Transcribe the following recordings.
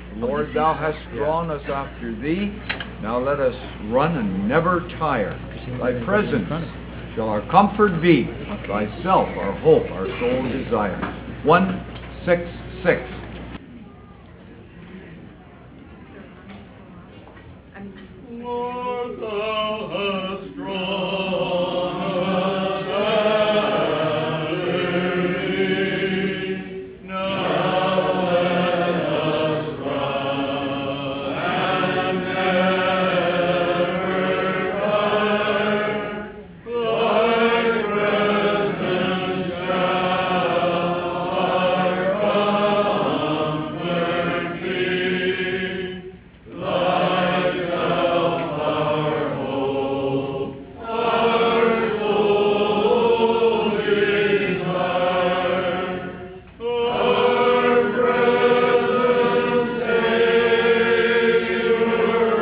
Lord, thou hast drawn us after thee. Now let us run and never tire. Thy presence shall our comfort be. Thyself our hope, our sole desire. 166. Lord, thou hast drawn us after thee. Now let us run and never tire. Thy presence shall our comfort be. Thyself our hope, our sole desire. Our present Savior,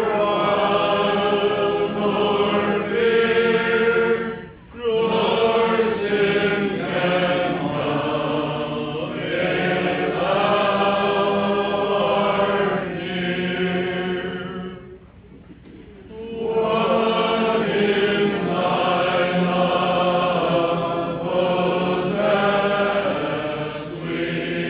wild nor fear, nor sin can come if thou art near. What in thy love possess we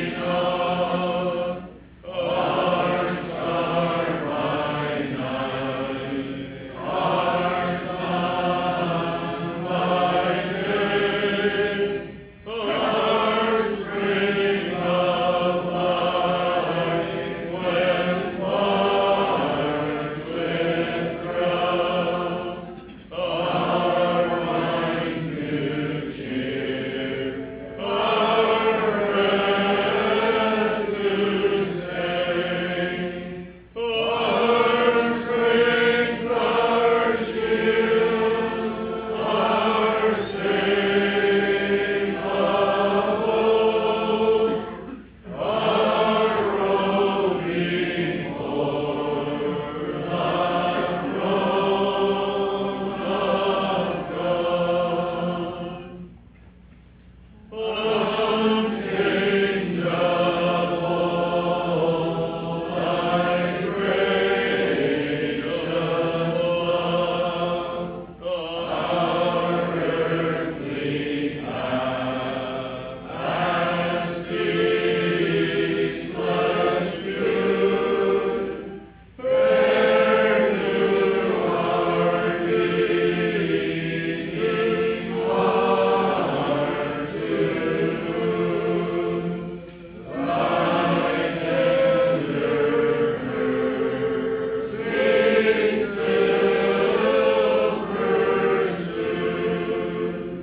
not? Hearts are by night, our sun by day, our spring of life when marked with drought. Our wine new cheer, our breath new stain, our strength, our shield, our saints of old, our roving o'er the throne of God. Unchangeable, thy gracious love, our earthly path has ceaseless Jude. Fair to our beating heart to thy tender mercy still pursue.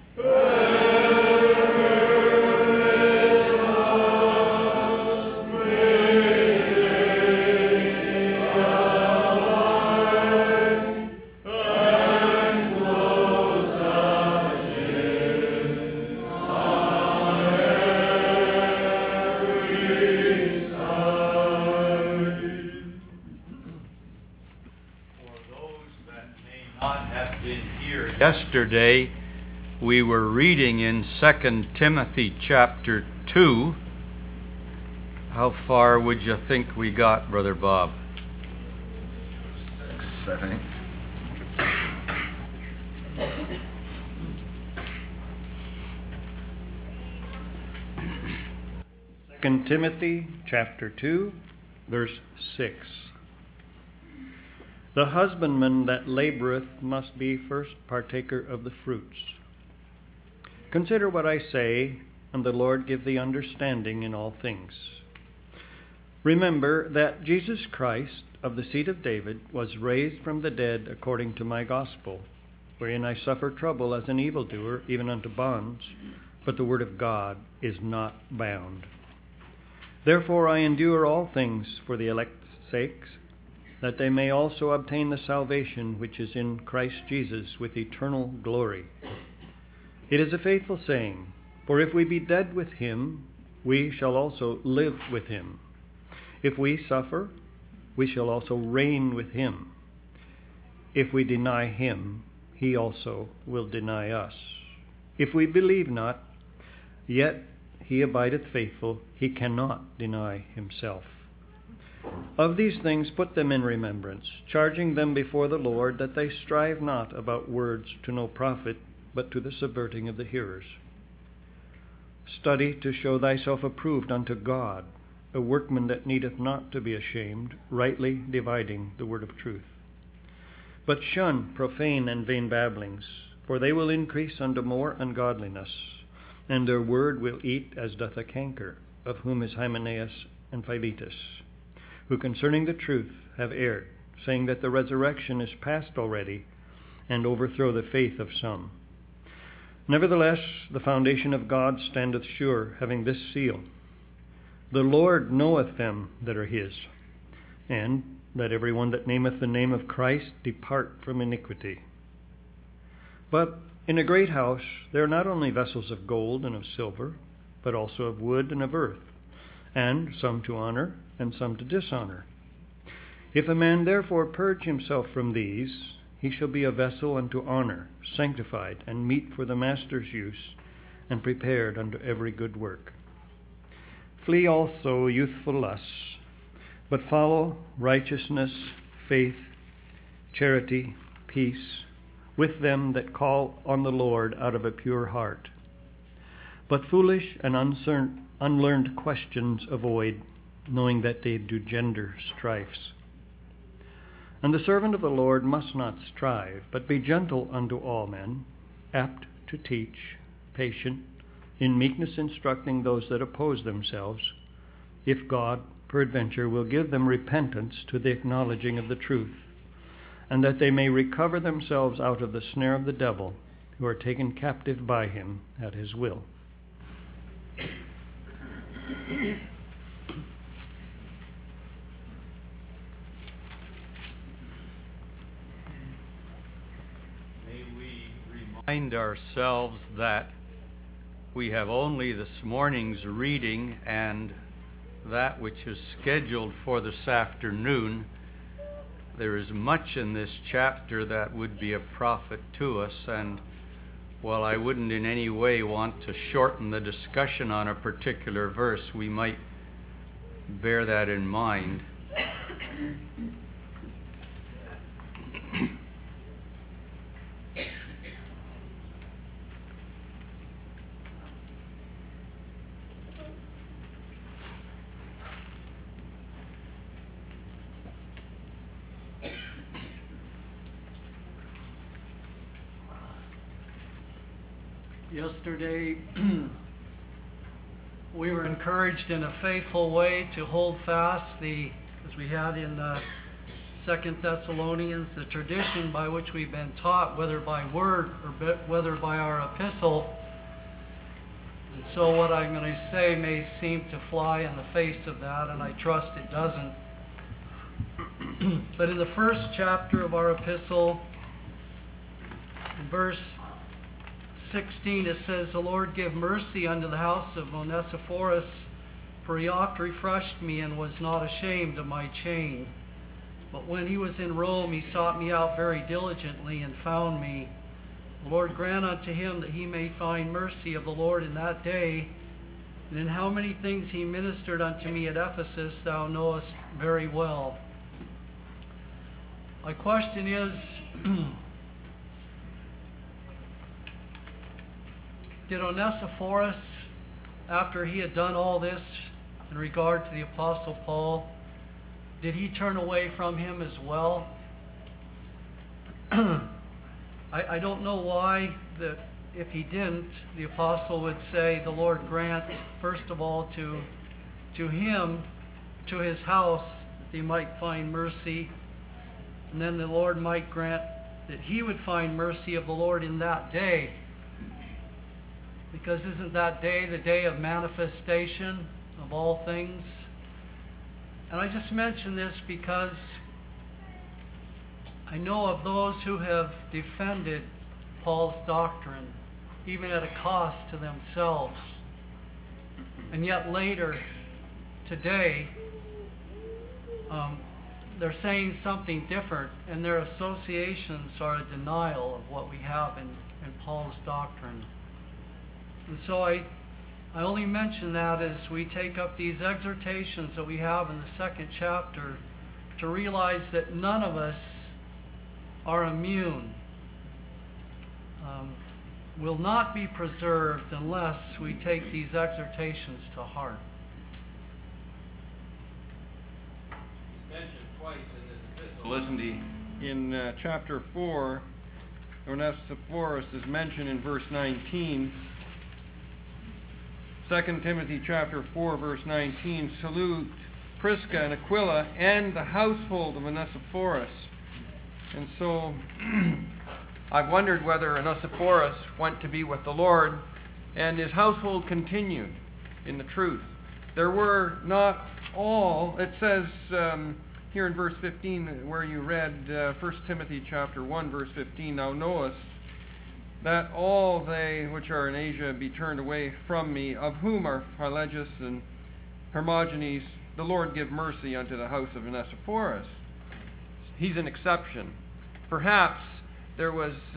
And close us in on every side. For those that may not have been here yesterday, we were reading in 2 Timothy chapter 2. How far would you think we got, Brother Bob? 6, I think. Second Timothy chapter 2, verse 6. The husbandman that laboreth must be first partaker of the fruits. Consider what I say, and the Lord give thee understanding in all things. Remember that Jesus Christ, of the seed of David, was raised from the dead according to my gospel, wherein I suffer trouble as an evildoer, even unto bonds, but the word of God is not bound. Therefore I endure all things for the elect's sakes, that they may also obtain the salvation which is in Christ Jesus with eternal glory. It is a faithful saying, for if we be dead with him, we shall also live with him. If we suffer, we shall also reign with him. If we deny him, he also will deny us. If we believe not, yet he abideth faithful, he cannot deny himself. Of these things put them in remembrance, charging them before the Lord that they strive not about words to no profit, but to the subverting of the hearers. Study to show thyself approved unto God, a workman that needeth not to be ashamed, rightly dividing the word of truth. But shun profane and vain babblings, for they will increase unto more ungodliness, and their word will eat as doth a canker, of whom is Hymenaeus and Philetus, who concerning the truth have erred, saying that the resurrection is past already, and overthrow the faith of some. Nevertheless, the foundation of God standeth sure, having this seal: The Lord knoweth them that are his, and let every one that nameth the name of Christ depart from iniquity. But in a great house there are not only vessels of gold and of silver, but also of wood and of earth, and some to honor, and some to dishonor. If a man therefore purge himself from these, he shall be a vessel unto honor, sanctified, and meet for the master's use, and prepared unto every good work. Flee also youthful lusts, but follow righteousness, faith, charity, peace, with them that call on the Lord out of a pure heart. But foolish and unlearned questions avoid, knowing that they do gender strifes. And the servant of the Lord must not strive, but be gentle unto all men, apt to teach, patient, in meekness instructing those that oppose themselves, if God peradventure will give them repentance to the acknowledging of the truth, and that they may recover themselves out of the snare of the devil, who are taken captive by him at his will. May we remind ourselves that we have only this morning's reading and that which is scheduled for this afternoon. There is much in this chapter that would be a profit to us, and while I wouldn't in any way want to shorten the discussion on a particular verse, we might bear that in mind. Yesterday, we were encouraged in a faithful way to hold fast as we had in 2 Thessalonians, the tradition by which we've been taught, whether by word or whether by our epistle. And so what I'm going to say may seem to fly in the face of that, and I trust it doesn't. But in the first chapter of our epistle, in verse 16, it says, "The Lord give mercy unto the house of Onesiphorus, for he oft refreshed me and was not ashamed of my chain. But when he was in Rome, he sought me out very diligently and found me. The Lord grant unto him that he may find mercy of the Lord in that day. And in how many things he ministered unto me at Ephesus, thou knowest very well." My question is, did Onesiphorus, after he had done all this in regard to the Apostle Paul, did he turn away from him as well? I don't know why that if he didn't, the apostle would say, "The Lord grant, first of all, to him, to his house, that he might find mercy, and then the Lord might grant that he would find mercy of the Lord in that day." Because isn't that day the day of manifestation of all things? And I just mention this because I know of those who have defended Paul's doctrine, even at a cost to themselves. And yet later, today, they're saying something different, and their associations are a denial of what we have in Paul's doctrine. And so I I only mention that as we take up these exhortations that we have in the second chapter to realize that none of us are immune, will not be preserved unless we take these exhortations to heart. Mentioned twice in this epistle, isn't he? In chapter 4, Onesiphorus is mentioned in verse 19. 2 Timothy chapter 4, verse 19, salute Prisca and Aquila and the household of Onesiphorus. And so I've wondered whether Onesiphorus went to be with the Lord and his household continued in the truth. There were not all, it says here in verse 15 where you read 1 Timothy chapter 1 verse 15, thou knowest that all they which are in Asia be turned away from me, of whom are Phygelus and Hermogenes, the Lord give mercy unto the house of Onesiphorus. He's an exception. Perhaps there was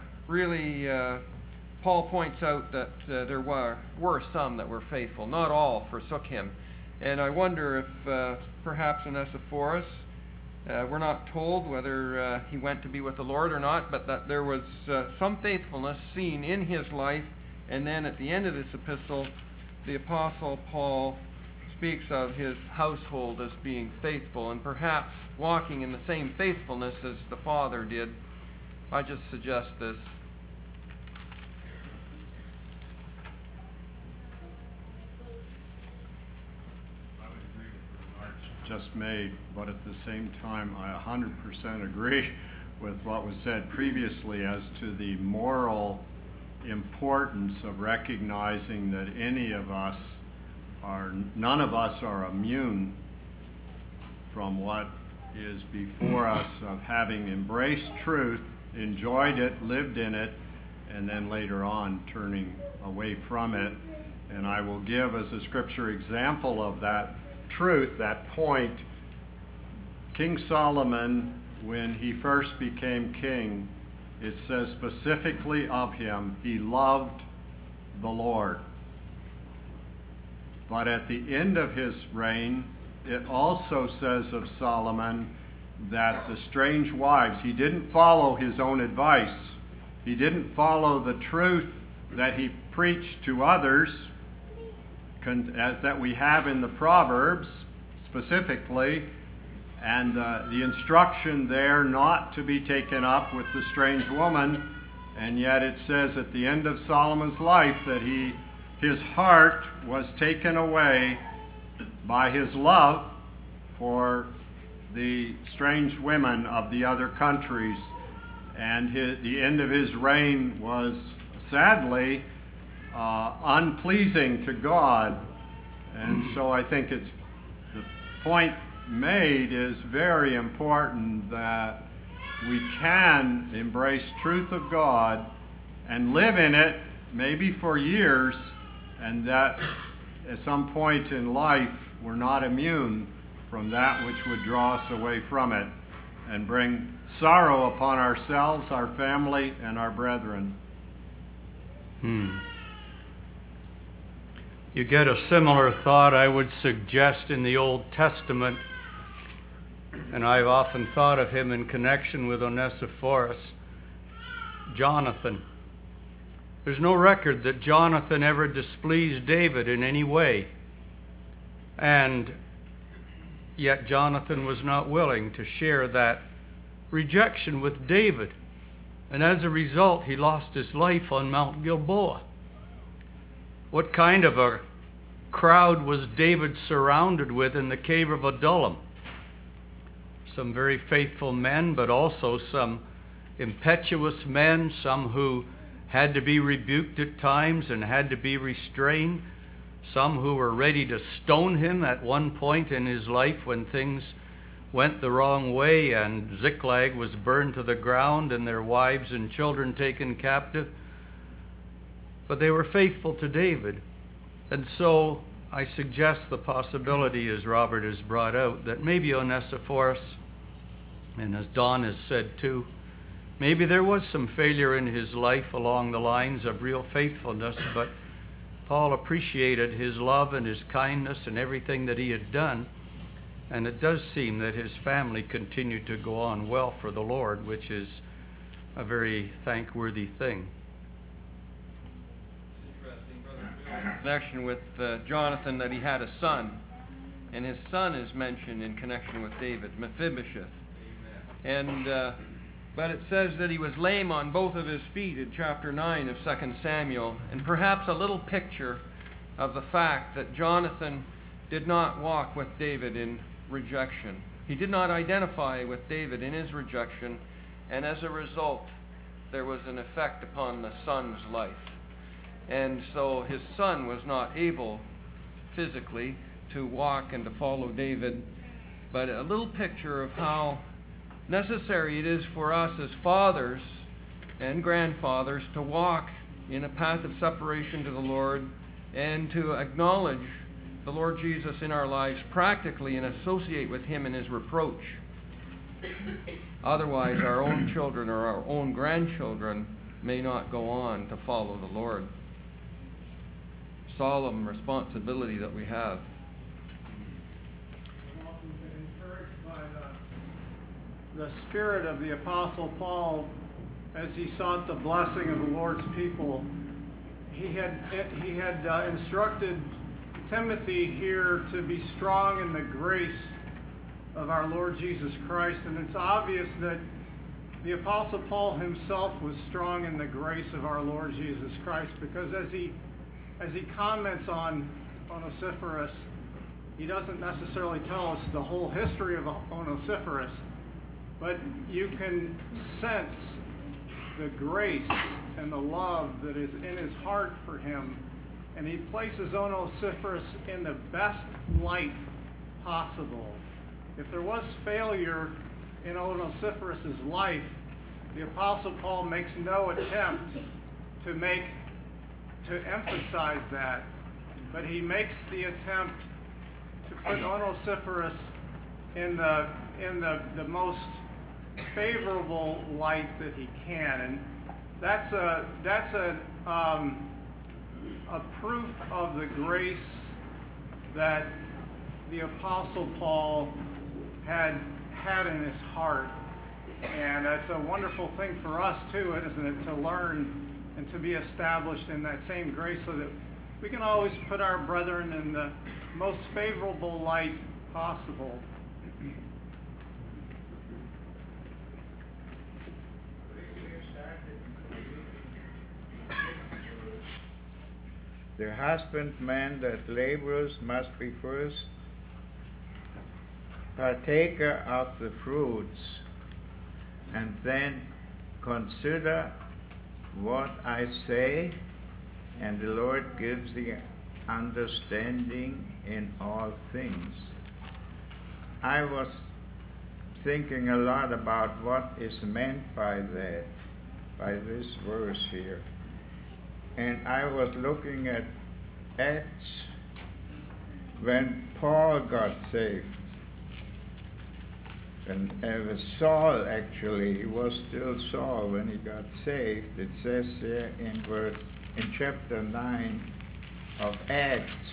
Paul points out that there were some that were faithful. Not all forsook him. And I wonder if perhaps Onesiphorus, we're not told whether he went to be with the Lord or not, but that there was some faithfulness seen in his life. And then at the end of this epistle, the Apostle Paul speaks of his household as being faithful and perhaps walking in the same faithfulness as the Father did. I just suggest this. I would agree with the remarks just made, but at the same time, I 100% agree with what was said previously as to the moral importance of recognizing that none of us are immune from what is before us, of having embraced truth, enjoyed it, lived in it, and then later on turning away from it. And I will give as a scripture example of that truth, that point, King Solomon, when he first became king, it says specifically of him, he loved the Lord. But at the end of his reign, it also says of Solomon that the strange wives, he didn't follow his own advice. He didn't follow the truth that he preached to others, as that we have in the Proverbs specifically, and the instruction there not to be taken up with the strange woman. And yet it says at the end of Solomon's life that his heart was taken away by his love for the strange women of the other countries. And the end of his reign was sadly unpleasing to God. And so I think the point made is very important, that we can embrace truth of God and live in it maybe for years, and that at some point in life we're not immune from that which would draw us away from it and bring sorrow upon ourselves, our family, and our brethren. You get a similar thought, I would suggest, in the Old Testament, and I've often thought of him in connection with Onesiphorus, Jonathan. There's no record that Jonathan ever displeased David in any way, and yet Jonathan was not willing to share that rejection with David, and as a result he lost his life on Mount Gilboa. What kind of a crowd was David surrounded with in the cave of Adullam? Some very faithful men, but also some impetuous men, some who had to be rebuked at times and had to be restrained, some who were ready to stone him at one point in his life when things went the wrong way and Ziklag was burned to the ground and their wives and children taken captive. But they were faithful to David. And so I suggest the possibility, as Robert has brought out, that maybe Onesiphorus, and as Don has said too, maybe there was some failure in his life along the lines of real faithfulness, but Paul appreciated his love and his kindness and everything that he had done. And it does seem that his family continued to go on well for the Lord, which is a very thankworthy thing. In connection with Jonathan, that he had a son, and his son is mentioned in connection with David, Mephibosheth. And but it says that he was lame on both of his feet in chapter 9 of 2 Samuel, and perhaps a little picture of the fact that Jonathan did not walk with David in rejection. He did not identify with David in his rejection, and as a result, there was an effect upon the son's life. And so his son was not able physically to walk and to follow David, but a little picture of how necessary it is for us as fathers and grandfathers to walk in a path of separation to the Lord and to acknowledge the Lord Jesus in our lives practically and associate with him in his reproach. Otherwise, our own children or our own grandchildren may not go on to follow the Lord. Solemn responsibility that we have. I've often been encouraged by the spirit of the Apostle Paul as he sought the blessing of the Lord's people. He had instructed Timothy here to be strong in the grace of our Lord Jesus Christ, and it's obvious that the Apostle Paul himself was strong in the grace of our Lord Jesus Christ, because as he comments on Onesiphorus, he doesn't necessarily tell us the whole history of Onesiphorus, but you can sense the grace and the love that is in his heart for him, and he places Onesiphorus in the best light possible. If there was failure in Onesiphorus' life, the Apostle Paul makes no attempt to emphasize that, but he makes the attempt to put Onesiphorus in the most favorable light that he can, and that's a proof of the grace that the Apostle Paul had in his heart. And it's a wonderful thing for us too, isn't it, to learn and to be established in that same grace, so that we can always put our brethren in the most favorable light possible. The husbandman that laborers must be first partaker of the fruits, and then consider what I say, and the Lord gives the understanding in all things. I was thinking a lot about what is meant by that, by this verse here. And I was looking at Acts when Paul got saved. And Saul, actually, he was still Saul when he got saved. It says there in chapter 9 of Acts,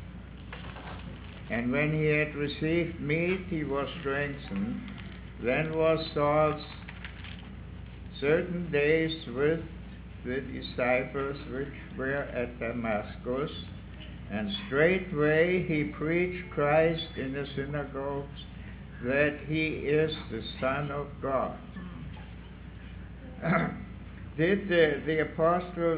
and when he had received meat, he was strengthened. Then was Saul certain days with the disciples which were at Damascus, and straightway he preached Christ in the synagogues, that he is the Son of God. Did the Apostle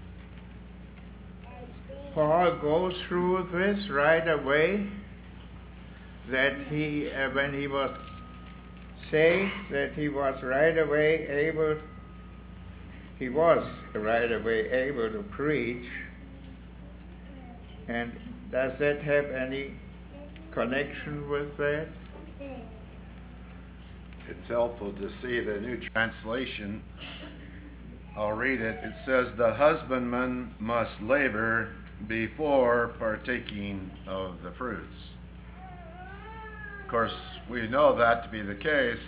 Paul go through this right away? That he, when he was saved, that he was right away able to preach? And does that have any connection with that? It's helpful to see the new translation. I'll read it. It says, "The husbandman must labor before partaking of the fruits." Of course, we know that to be the case.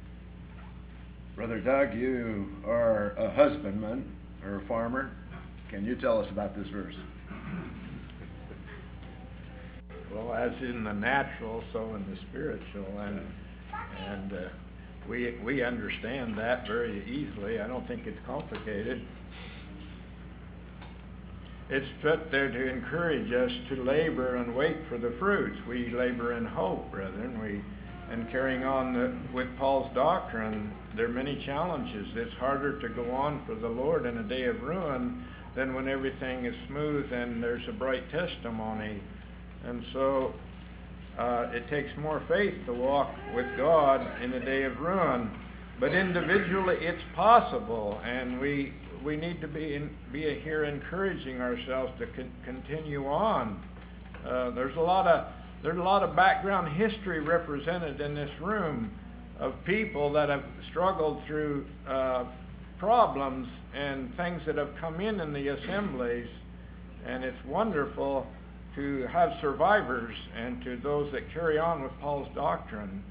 Brother Doug, you are a husbandman or a farmer. Can you tell us about this verse? Well, as in the natural, so in the spiritual, and we understand that very easily. I don't think it's complicated. It's put there to encourage us to labor and wait for the fruits. We labor in hope, brethren. And carrying on with Paul's doctrine, there are many challenges. It's harder to go on for the Lord in a day of ruin than when everything is smooth and there's a bright testimony. And so it takes more faith to walk with God in a day of ruin. But individually it's possible, and we need to be here encouraging ourselves to continue on. There's a lot of background history represented in this room of people that have struggled through problems and things that have come in the assemblies, and it's wonderful to have survivors and to those that carry on with Paul's doctrine.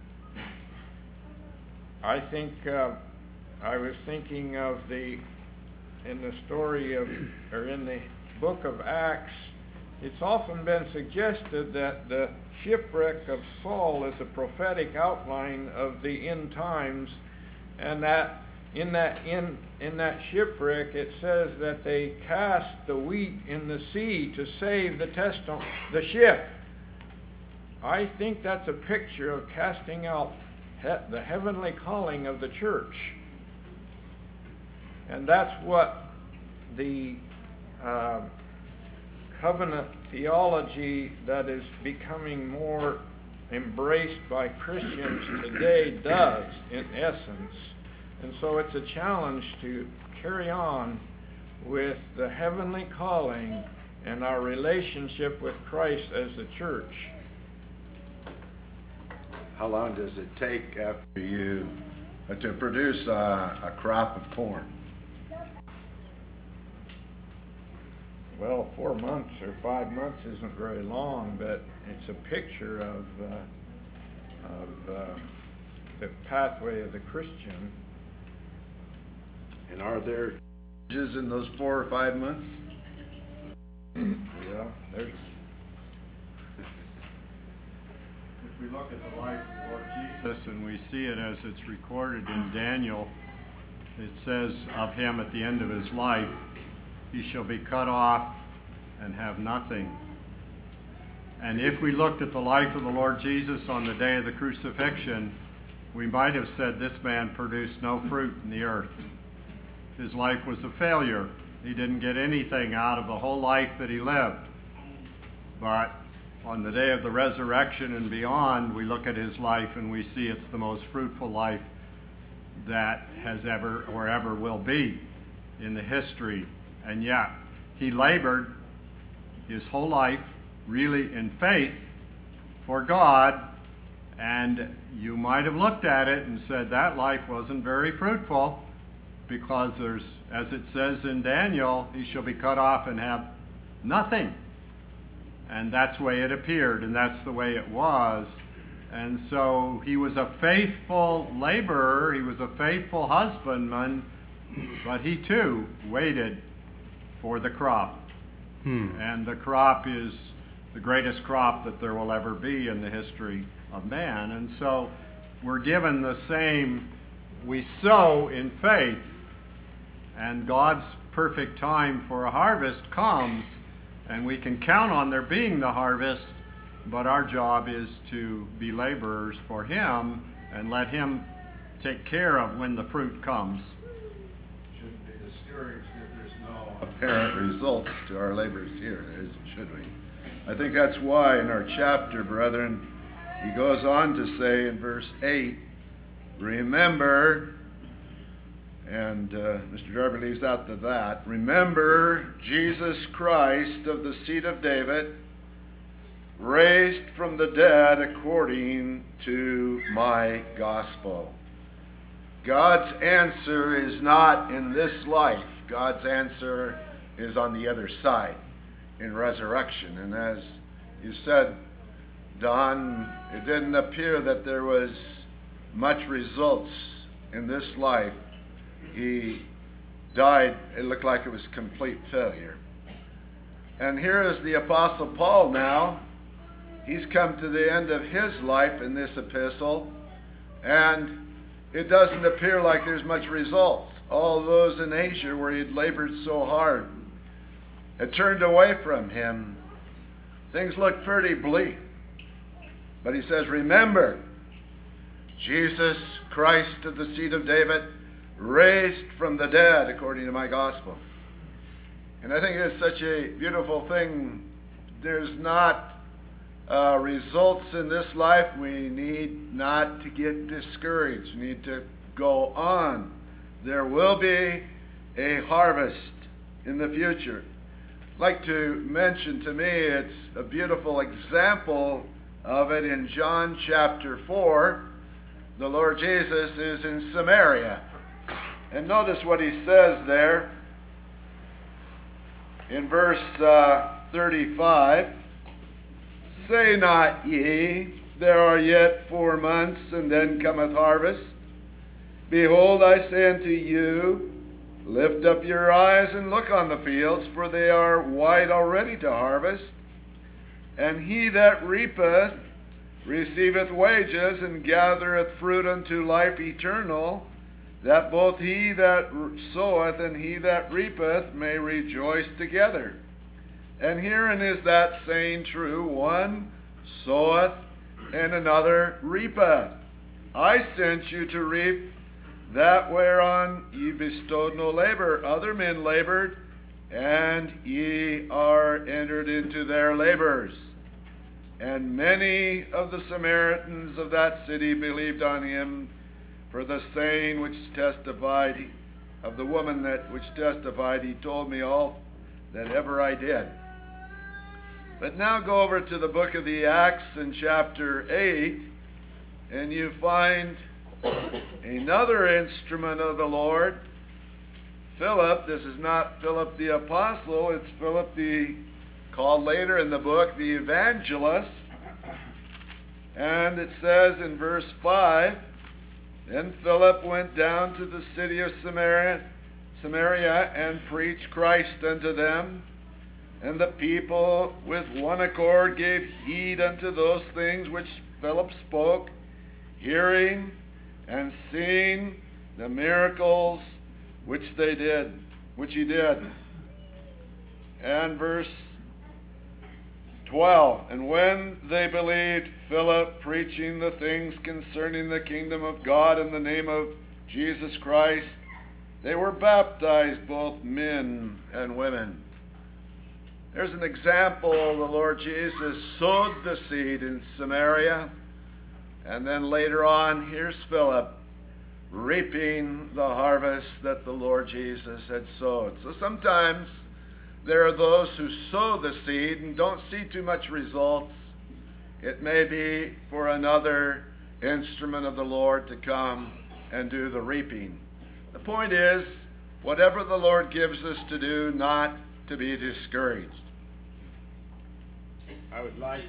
I think I was thinking of in the story of, or in the book of Acts, it's often been suggested that the shipwreck of Saul is a prophetic outline of the end times, and that in that shipwreck it says that they cast the wheat in the sea to save the ship. I think that's a picture of casting out the heavenly calling of the church. And that's what the covenant theology that is becoming more embraced by Christians today does, in essence. And so it's a challenge to carry on with the heavenly calling and our relationship with Christ as the church. How long does it take after you to produce a crop of corn? Well, 4 months or 5 months isn't very long, but it's a picture of the pathway of the Christian. And are there changes in those 4 or 5 months? Yeah, there's. If we look at the life of the Lord Jesus and we see it as it's recorded in Daniel, it says of him at the end of his life, he shall be cut off and have nothing. And if we looked at the life of the Lord Jesus on the day of the crucifixion, we might have said this man produced no fruit in the earth. His life was a failure. He didn't get anything out of the whole life that he lived. But on the day of the resurrection and beyond, we look at his life and we see it's the most fruitful life that has ever or ever will be in the history. And yet, he labored his whole life really in faith for God, and you might have looked at it and said that life wasn't very fruitful, because there's, as it says in Daniel, he shall be cut off and have nothing. And that's the way it appeared, and that's the way it was. And so he was a faithful laborer, he was a faithful husbandman, but he too waited for the crop. And the crop is the greatest crop that there will ever be in the history of man. And so we're given the same, we sow in faith, and God's perfect time for a harvest comes, and we can count on there being the harvest, but our job is to be laborers for him and let him take care of when the fruit comes. Shouldn't be discouraged if there's no apparent results to our labors here, should we? I think that's why in our chapter, brethren, he goes on to say in verse 8, remember, and Mr. Darby leaves out that, remember Jesus Christ of the seed of David, raised from the dead according to my gospel. God's answer is not in this life. God's answer is on the other side, in resurrection. And as you said, Don, it didn't appear that there was much results in this life. He died, it looked like it was complete failure. And here is the Apostle Paul now. He's come to the end of his life in this epistle, and it doesn't appear like there's much results. All those in Asia where he'd labored so hard had turned away from him. Things look pretty bleak. But he says, remember, Jesus Christ of the seed of David, raised from the dead, according to my gospel. And I think it's such a beautiful thing. There's not results in this life. We need not to get discouraged. We need to go on. There will be a harvest in the future. I'd like to mention, to me, it's a beautiful example of it in John chapter 4. The Lord Jesus is in Samaria. And notice what he says there in verse 35. Say not ye, there are yet 4 months, and then cometh harvest. Behold, I say unto you, lift up your eyes and look on the fields, for they are white already to harvest. And he that reapeth receiveth wages, and gathereth fruit unto life eternal, that both he that soweth and he that reapeth may rejoice together. And herein is that saying true, one soweth and another reapeth. I sent you to reap that whereon ye bestowed no labor. Other men labored, and ye are entered into their labors. And many of the Samaritans of that city believed on him, for the saying which testified of the woman which testified, he told me all that ever I did. But now go over to the book of the Acts in chapter 8, and you find another instrument of the Lord, Philip. This is not Philip the apostle, it's Philip called later in the book the evangelist. And it says in verse 5, then Philip went down to the city of Samaria, and preached Christ unto them. And the people with one accord gave heed unto those things which Philip spoke, hearing and seeing the miracles which he did. And verse 12, and when they believed Philip preaching the things concerning the kingdom of God in the name of Jesus Christ, they were baptized, both men and women. There's an example. The Lord Jesus sowed the seed in Samaria, and then later on, here's Philip reaping the harvest that the Lord Jesus had sowed. So sometimes there are those who sow the seed and don't see too much results. It may be for another instrument of the Lord to come and do the reaping. The point is, whatever the Lord gives us to do, not to be discouraged. I would like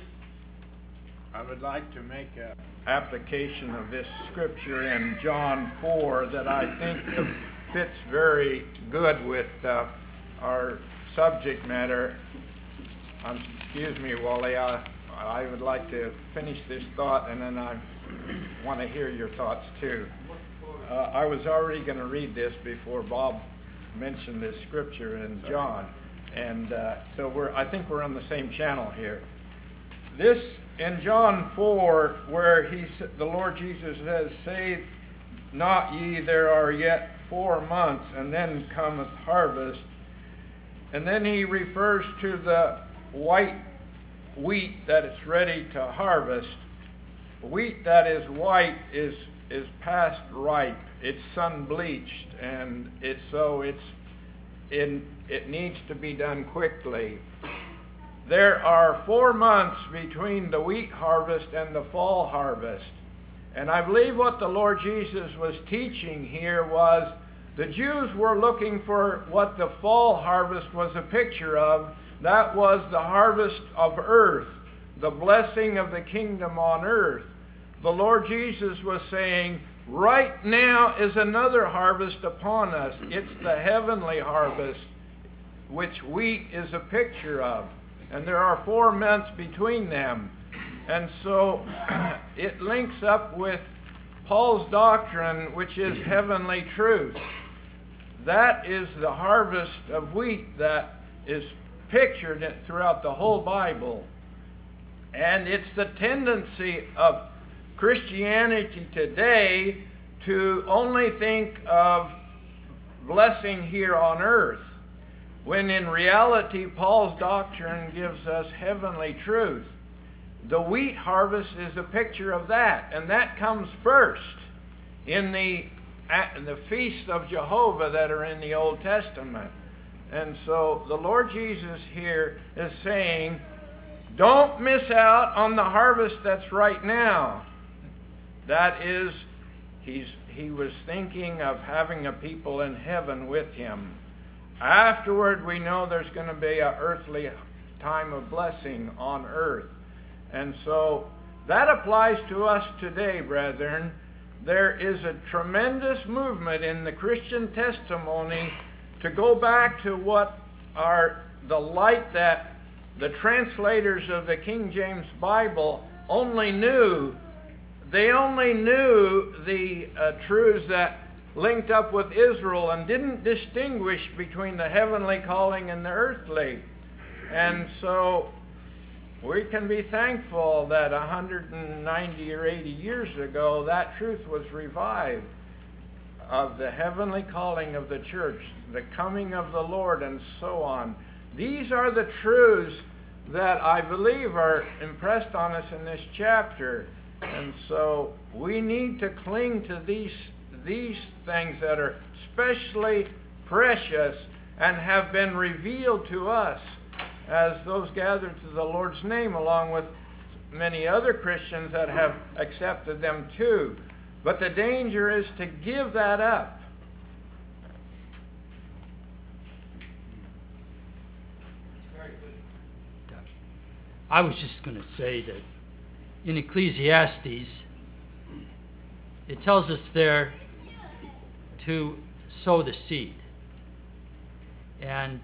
to make an application of this scripture in John 4 that I think fits very good with our subject matter. Excuse me, Wally. I would like to finish this thought, and then I want to hear your thoughts too. I was already going to read this before Bob mentioned this scripture in John, and so I think we're on the same channel here. This in John 4, where the Lord Jesus says, "Say not ye, there are yet 4 months, and then cometh harvest." And then he refers to the white wheat that it's ready to harvest. Wheat that is white is past ripe. It's sun bleached, and it needs to be done quickly. There are 4 months between the wheat harvest and the fall harvest. And I believe what the Lord Jesus was teaching here was the Jews were looking for what the fall harvest was a picture of. That was the harvest of earth, the blessing of the kingdom on earth. The Lord Jesus was saying right now is another harvest upon us. It's the heavenly harvest, which wheat is a picture of. And there are 4 months between them. And so it links up with Paul's doctrine, which is heavenly truth. That is the harvest of wheat that is pictured throughout the whole Bible. And it's the tendency of Christianity today to only think of blessing here on earth, when in reality Paul's doctrine gives us heavenly truth. The wheat harvest is a picture of that, and that comes first in the feasts of Jehovah that are in the Old Testament. And so the Lord Jesus here is saying, don't miss out on the harvest that's right now. That is, he was thinking of having a people in heaven with him. Afterward, we know there's going to be an earthly time of blessing on earth. And so that applies to us today, brethren. There is a tremendous movement in the Christian testimony to go back to what are the light that the translators of the King James Bible only knew. They only knew the truths that linked up with Israel and didn't distinguish between the heavenly calling and the earthly. And so we can be thankful that 190 or 80 years ago that truth was revived of the heavenly calling of the church, the coming of the Lord, and so on. These are the truths that I believe are impressed on us in this chapter. And so we need to cling to these things that are especially precious and have been revealed to us as those gathered to the Lord's name, along with many other Christians that have accepted them too. But the danger is to give that up. I was just going to say that in Ecclesiastes, it tells us there to sow the seed. And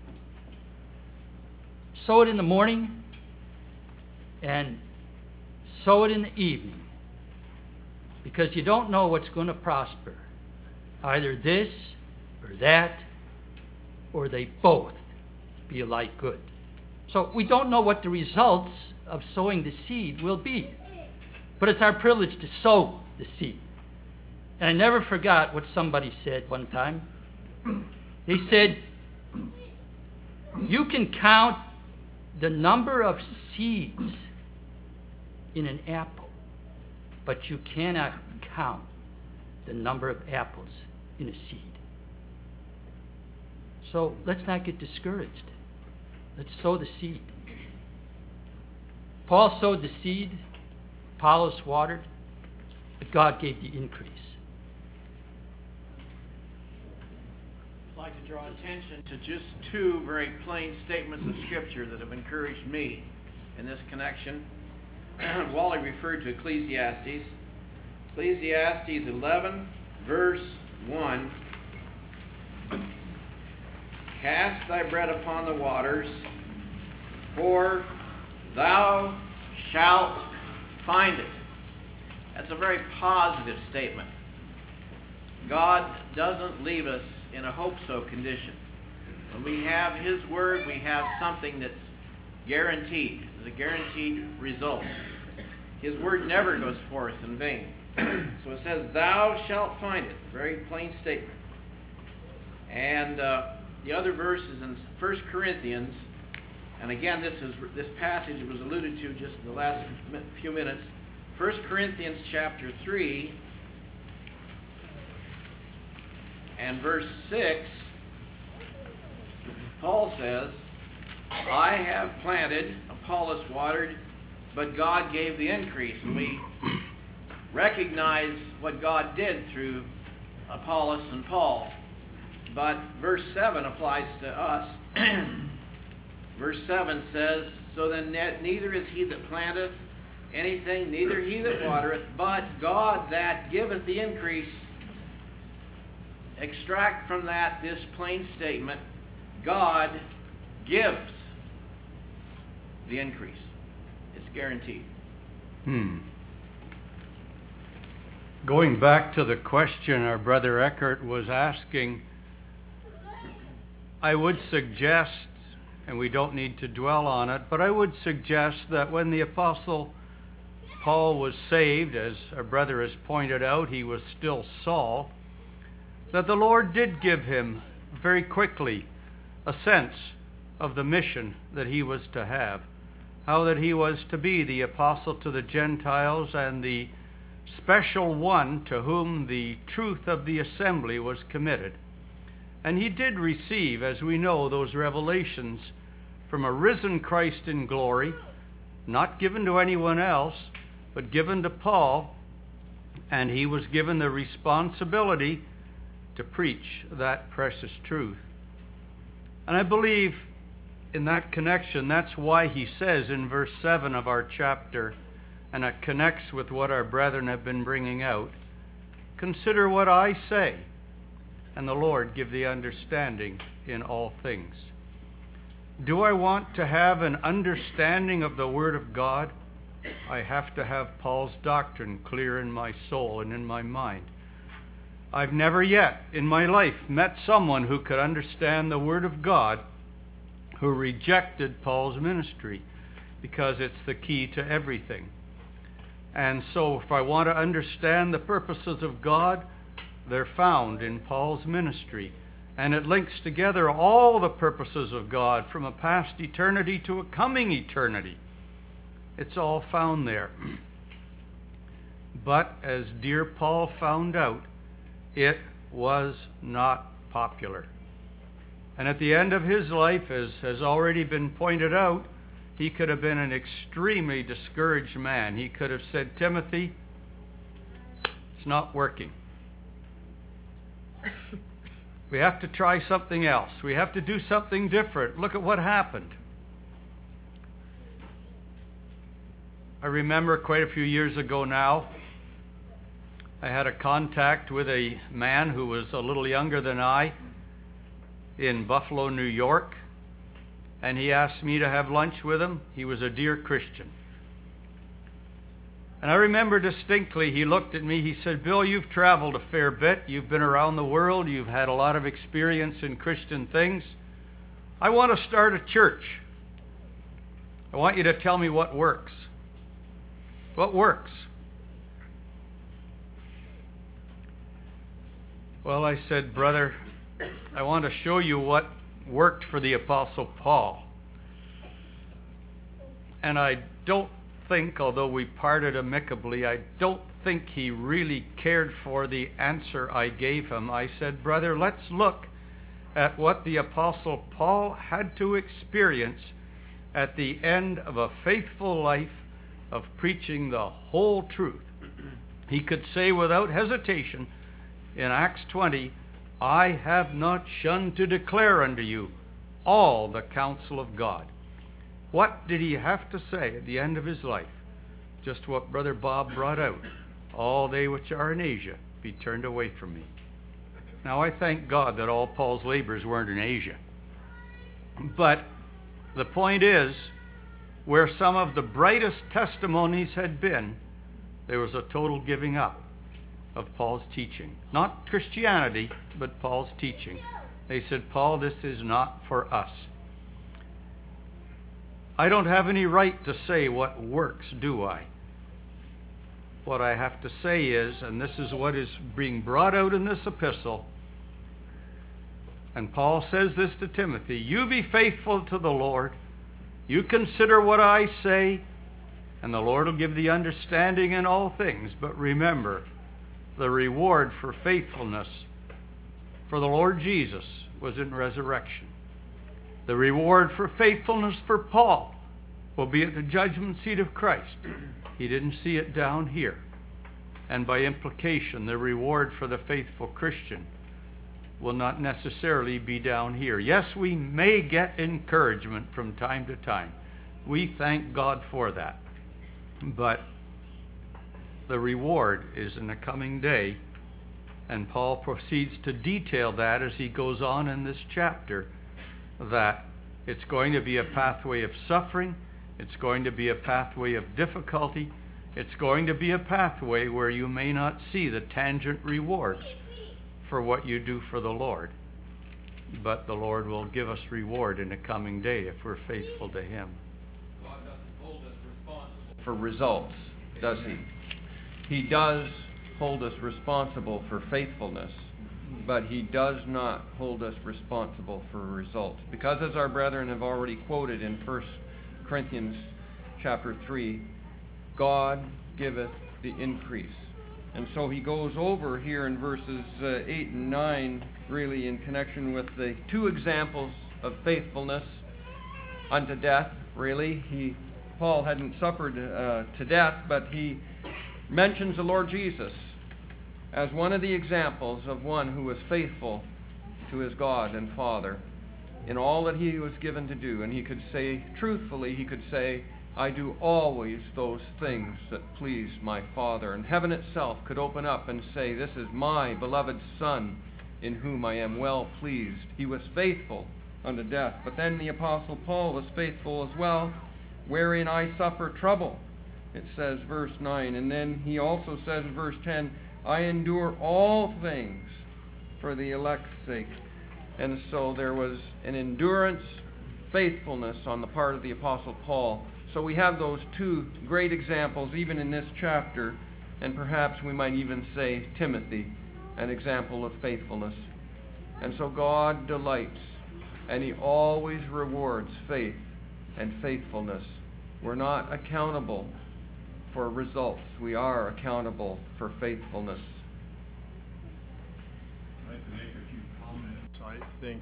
sow it in the morning and sow it in the evening, because you don't know what's going to prosper. Either this or that, or they both be alike good. So we don't know what the results of sowing the seed will be, but it's our privilege to sow the seed. And I never forgot what somebody said one time. They said, you can count the number of seeds in an apple, but you cannot count the number of apples in a seed. So let's not get discouraged. Let's sow the seed. Paul sowed the seed, Apollos watered, but God gave the increase. I'd like to draw attention to just 2 very plain statements of Scripture that have encouraged me in this connection. Wally referred to Ecclesiastes. Ecclesiastes 11, verse 1. Cast thy bread upon the waters, for thou shalt find it. That's a very positive statement. God doesn't leave us in a hope-so condition. When we have His Word, we have something that's guaranteed. It's a guaranteed result. His Word never goes forth in vain. So it says, thou shalt find it. Very plain statement. And the other verse is in 1 Corinthians. And again, this passage was alluded to just in the last few minutes. 1 Corinthians chapter 3 and verse 6, Paul says, I have planted, Apollos watered, but God gave the increase. And we recognize what God did through Apollos and Paul. But verse 7 applies to us. Verse 7 says, so then neither is he that planteth, anything, neither he that watereth, but God that giveth the increase. Extract from that this plain statement: God gives the increase. It's guaranteed. Going back to the question our brother Eckert was asking, I would suggest, and we don't need to dwell on it, but I would suggest that when the Apostle Paul was saved, as our brother has pointed out, he was still Saul, that the Lord did give him very quickly a sense of the mission that he was to have, how that he was to be the apostle to the Gentiles and the special one to whom the truth of the assembly was committed. And he did receive, as we know, those revelations from a risen Christ in glory, not given to anyone else, but given to Paul, and he was given the responsibility to preach that precious truth. And I believe in that connection, that's why he says in verse 7 of our chapter, and it connects with what our brethren have been bringing out, consider what I say, and the Lord give the understanding in all things. Do I want to have an understanding of the Word of God? I have to have Paul's doctrine clear in my soul and in my mind. I've never yet in my life met someone who could understand the Word of God who rejected Paul's ministry, because it's the key to everything. And so if I want to understand the purposes of God, they're found in Paul's ministry. And it links together all the purposes of God from a past eternity to a coming eternity. It's all found there. But as dear Paul found out, it was not popular. And at the end of his life, as has already been pointed out, he could have been an extremely discouraged man. He could have said, Timothy, it's not working. We have to try something else. We have to do something different. Look at what happened. I remember quite a few years ago now, I had a contact with a man who was a little younger than I in Buffalo, New York, and he asked me to have lunch with him. He was a dear Christian. And I remember distinctly, he looked at me, he said, Bill, you've traveled a fair bit. You've been around the world. You've had a lot of experience in Christian things. I want to start a church. I want you to tell me what works. What works? Well, I said, brother, I want to show you what worked for the Apostle Paul. And I don't think, although we parted amicably, I don't think he really cared for the answer I gave him. I said, brother, let's look at what the Apostle Paul had to experience at the end of a faithful life of preaching the whole truth. He could say without hesitation in Acts 20, I have not shunned to declare unto you all the counsel of God. What did he have to say at the end of his life? Just what Brother Bob brought out. All they which are in Asia be turned away from me. Now I thank God that all Paul's labors weren't in Asia. But the point is, where some of the brightest testimonies had been, there was a total giving up of Paul's teaching. Not Christianity, but Paul's teaching. They said, Paul, this is not for us. I don't have any right to say what works, do I? What I have to say is, and this is what is being brought out in this epistle, and Paul says this to Timothy, you be faithful to the Lord, you consider what I say, and the Lord will give the understanding in all things. But remember, the reward for faithfulness for the Lord Jesus was in resurrection. The reward for faithfulness for Paul will be at the judgment seat of Christ. He didn't see it down here. And by implication, the reward for the faithful Christian will not necessarily be down here. Yes, we may get encouragement from time to time. We thank God for that. But the reward is in the coming day, and Paul proceeds to detail that as he goes on in this chapter, that it's going to be a pathway of suffering, it's going to be a pathway of difficulty, it's going to be a pathway where you may not see the tangent rewards for what you do for the Lord. But the Lord will give us reward in the coming day if we're faithful to Him. God doesn't hold us responsible for results, does He? He does hold us responsible for faithfulness, but He does not hold us responsible for results. Because as our brethren have already quoted in 1 Corinthians chapter 3, God giveth the increase. And so he goes over here in verses 8 and 9, really in connection with the two examples of faithfulness unto death, really. Paul hadn't suffered to death, but he mentions the Lord Jesus as one of the examples of one who was faithful to his God and Father in all that he was given to do. And he could say, truthfully, he could say, I do always those things that please my Father. And heaven itself could open up and say, this is my beloved Son, in whom I am well pleased. He was faithful unto death. But then the Apostle Paul was faithful as well, wherein I suffer trouble. It says, verse 9. And then he also says in verse 10, I endure all things for the elect's sake. And so there was an endurance, faithfulness on the part of the Apostle Paul. So we have those two great examples even in this chapter, and perhaps we might even say Timothy, an example of faithfulness. And so God delights, and He always rewards faith and faithfulness. We're not accountable for results. We are accountable for faithfulness. I'd like to make a few comments. I think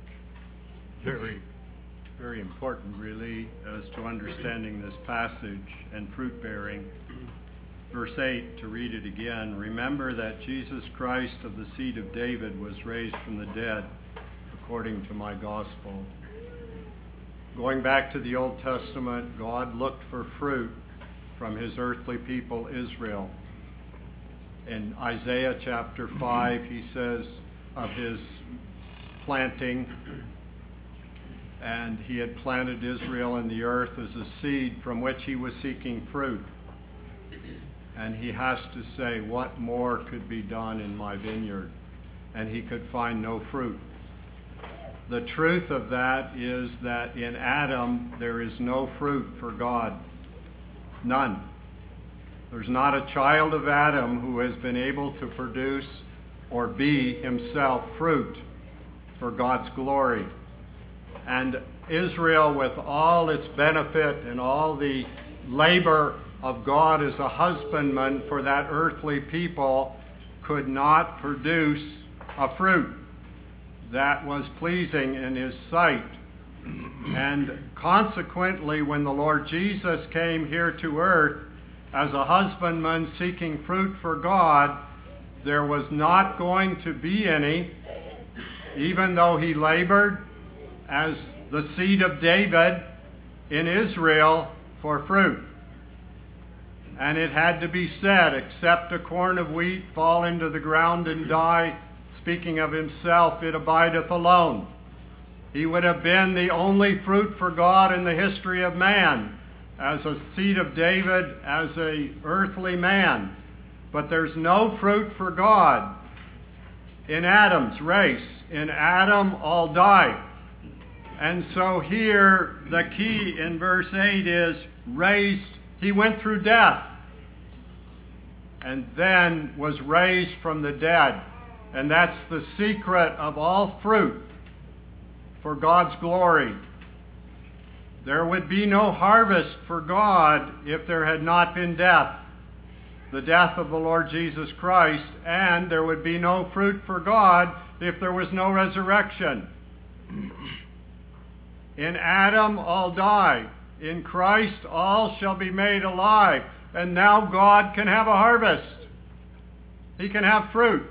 very important, really, as to understanding this passage and fruit bearing. Verse 8, to read it again, remember that Jesus Christ of the seed of David was raised from the dead according to my gospel. Going back to the Old Testament, God looked for fruit from His earthly people Israel. In Isaiah chapter 5, he says of His planting, and He had planted Israel in the earth as a seed from which He was seeking fruit. And He has to say, what more could be done in my vineyard? And He could find no fruit. The truth of that is that in Adam there is no fruit for God. None. There's not a child of Adam who has been able to produce or be himself fruit for God's glory. And Israel, with all its benefit and all the labor of God as a husbandman for that earthly people, could not produce a fruit that was pleasing in His sight. And consequently, when the Lord Jesus came here to earth as a husbandman seeking fruit for God, there was not going to be any, even though He labored as the seed of David in Israel for fruit. And it had to be said, except a corn of wheat fall into the ground and die, speaking of Himself, it abideth alone. He would have been the only fruit for God in the history of man, as a seed of David, as an earthly man. But there's no fruit for God in Adam's race. In Adam, all died. And so here, the key in verse 8 is raised. He went through death and then was raised from the dead. And that's the secret of all fruit for God's glory. There would be no harvest for God if there had not been death, the death of the Lord Jesus Christ, and there would be no fruit for God if there was no resurrection. In Adam all die. In Christ all shall be made alive. And now God can have a harvest. He can have fruit.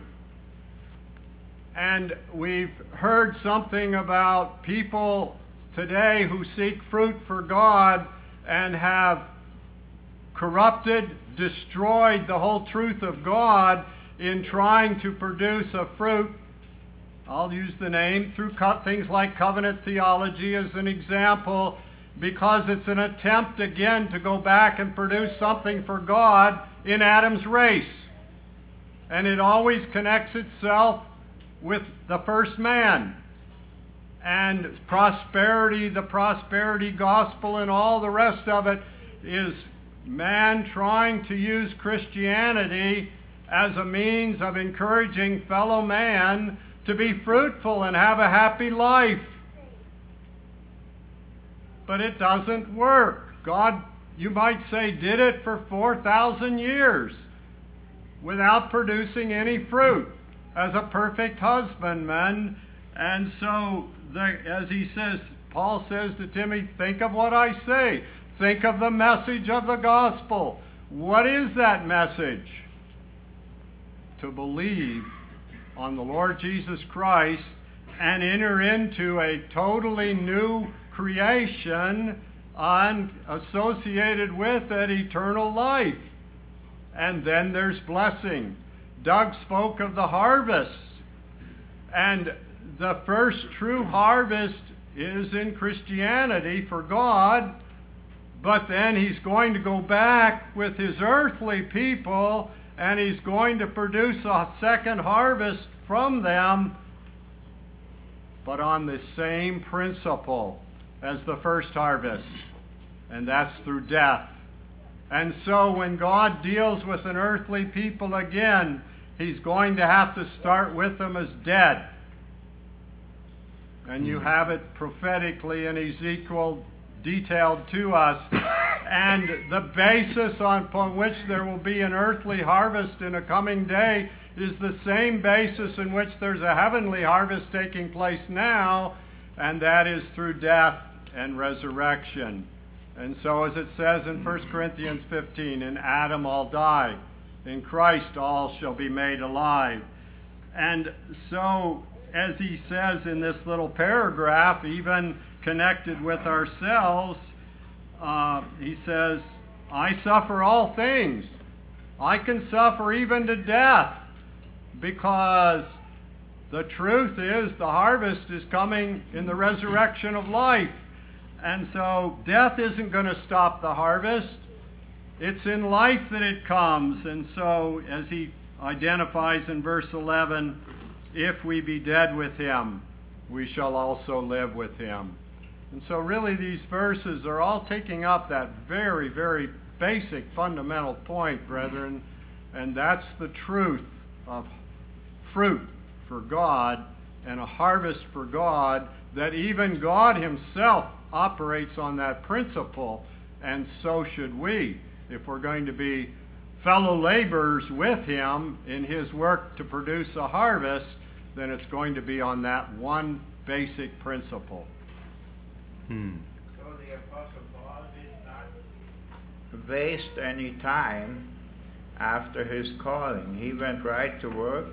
And we've heard something about people today who seek fruit for God and have corrupted, destroyed the whole truth of God in trying to produce a fruit. I'll use the name through things like covenant theology as an example, because it's an attempt again to go back and produce something for God in Adam's race. And it always connects itself with the first man. And prosperity, the prosperity gospel and all the rest of it is man trying to use Christianity as a means of encouraging fellow man to be fruitful and have a happy life. But it doesn't work. God, you might say, did it for 4,000 years without producing any fruit as a perfect husbandman. And so, as he says, Paul says to Timothy, think of what I say. Think of the message of the gospel. What is that message? To believe on the Lord Jesus Christ and enter into a totally new creation associated with it, eternal life. And then there's blessing. Doug spoke of the harvest. And the first true harvest is in Christianity for God. But then he's going to go back with his earthly people and he's going to produce a second harvest from them, but on the same principle as the first harvest, and that's through death. And so when God deals with an earthly people again, he's going to have to start with them as dead. And you have it prophetically in Ezekiel detailed to us. And the basis upon which there will be an earthly harvest in a coming day is the same basis in which there's a heavenly harvest taking place now, and that is through death and resurrection. And so as it says in 1 Corinthians 15, in Adam all die, in Christ all shall be made alive. And so as he says in this little paragraph, even connected with ourselves, he says, I suffer all things. I can suffer even to death, because the truth is the harvest is coming in the resurrection of life. And so death isn't going to stop the harvest. It's in life that it comes. And so as he identifies in verse 11, if we be dead with him, we shall also live with him. And so really these verses are all taking up that very, very basic fundamental point, brethren, and that's the truth of fruit for God and a harvest for God, that even God himself operates on that principle, and so should we. If we're going to be fellow laborers with him in his work to produce a harvest, then it's going to be on that one basic principle. So the Apostle Paul did not waste any time after his calling. He went right to work,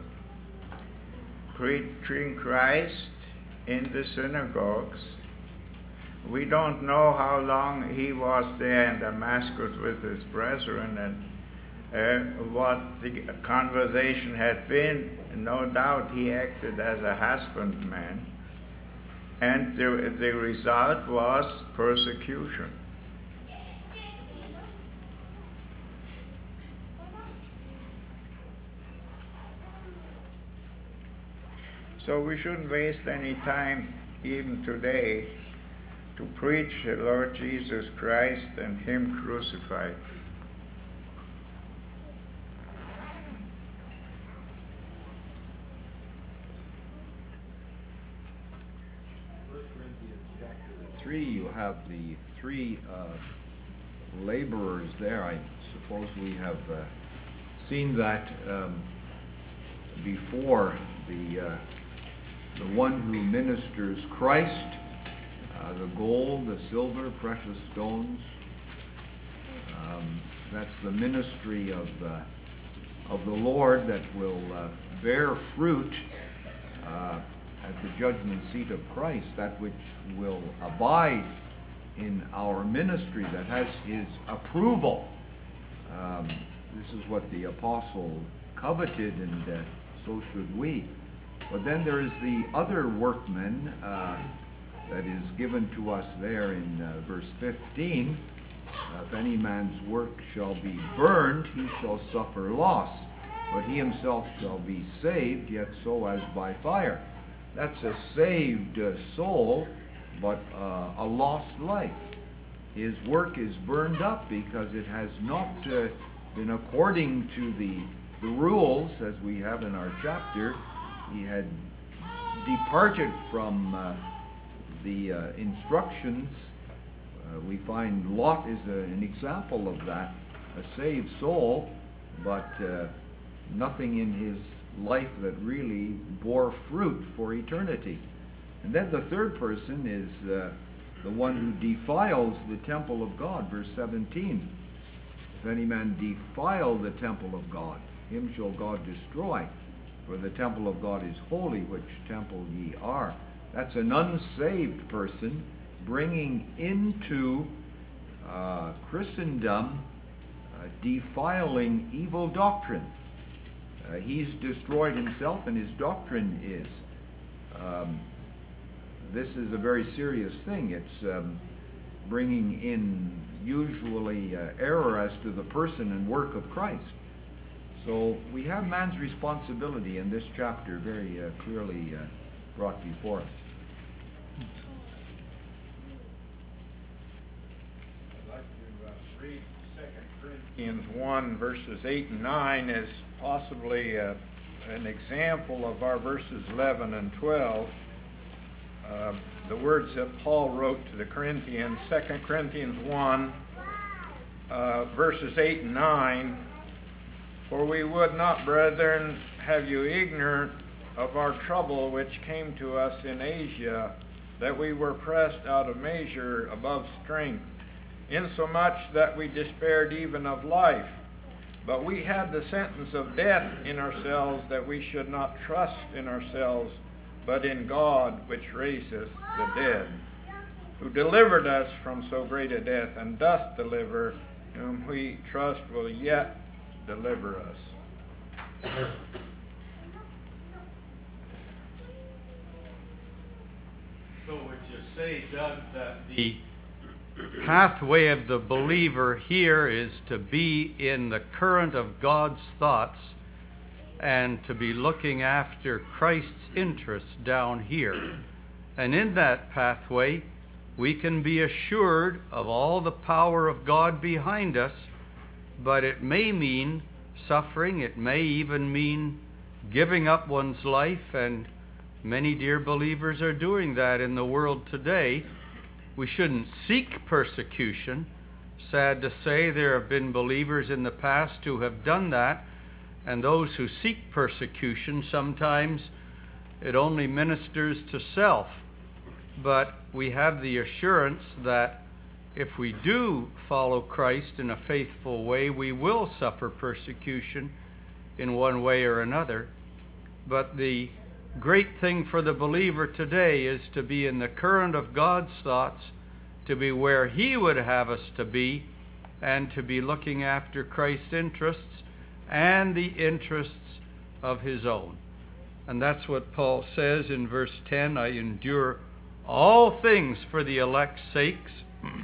preaching Christ in the synagogues. We don't know how long he was there in Damascus with his brethren and what the conversation had been. No doubt he acted as a husbandman. And the result was persecution. So we shouldn't waste any time, even today, to preach the Lord Jesus Christ and him crucified. You have the three laborers there. I suppose we have seen that before. The one who ministers Christ, the gold, the silver, precious stones. That's the ministry of the Lord that will bear fruit at the judgment seat of Christ, that which will abide in our ministry, that has his approval. This is what the apostle coveted, and so should we. But then there is the other workman that is given to us there in verse 15. If any man's work shall be burned, he shall suffer loss, but he himself shall be saved, yet so as by fire. That's a saved soul, but a lost life. His work is burned up because it has not been according to the rules as we have in our chapter. He had departed from the instructions. We find Lot is an example of that, a saved soul, but nothing in his life that really bore fruit for eternity. And then the third person is the one who defiles the temple of God, verse 17. If any man defile the temple of God, him shall God destroy. For the temple of God is holy, which temple ye are. That's an unsaved person bringing into Christendom defiling evil doctrine. He's destroyed himself, and his doctrine is. This is a very serious thing. It's bringing in usually error as to the person and work of Christ. So we have man's responsibility in this chapter very clearly brought before us. I'd like to read 2 Corinthians 1, verses 8 and 9 as possibly an example of our verses 11 and 12. The words that Paul wrote to the Corinthians, 2 Corinthians 1, verses 8 and 9. For we would not, brethren, have you ignorant of our trouble which came to us in Asia, that we were pressed out of measure above strength, insomuch that we despaired even of life. But we had the sentence of death in ourselves, that we should not trust in ourselves, but in God which raiseth the dead, who delivered us from so great a death, and doth deliver, whom we trust will yet deliver us. So would you say, Doug, that the pathway of the believer here is to be in the current of God's thoughts and to be looking after Christ's interests down here? And in that pathway, we can be assured of all the power of God behind us, but it may mean suffering. It may even mean giving up one's life, and many dear believers are doing that in the world today. We shouldn't seek persecution. Sad to say, there have been believers in the past who have done that, and those who seek persecution, sometimes it only ministers to self. But we have the assurance that if we do follow Christ in a faithful way, we will suffer persecution in one way or another. But the great thing for the believer today is to be in the current of God's thoughts, to be where He would have us to be, and to be looking after Christ's interests and the interests of His own. And that's what Paul says in verse 10, I endure all things for the elect's sakes.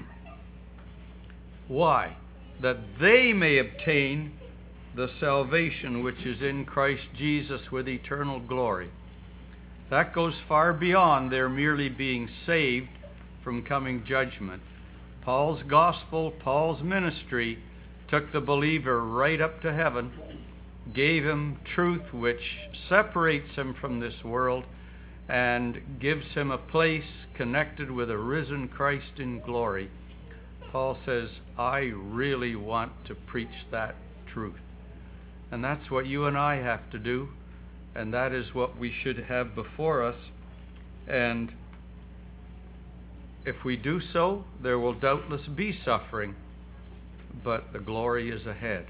Why? That they may obtain the salvation which is in Christ Jesus with eternal glory. That goes far beyond their merely being saved from coming judgment. Paul's gospel, Paul's ministry, took the believer right up to heaven, gave him truth which separates him from this world, and gives him a place connected with a risen Christ in glory. Paul says, I really want to preach that truth. And that's what you and I have to do, and that is what we should have before us. And if we do so, there will doubtless be suffering, but the glory is ahead.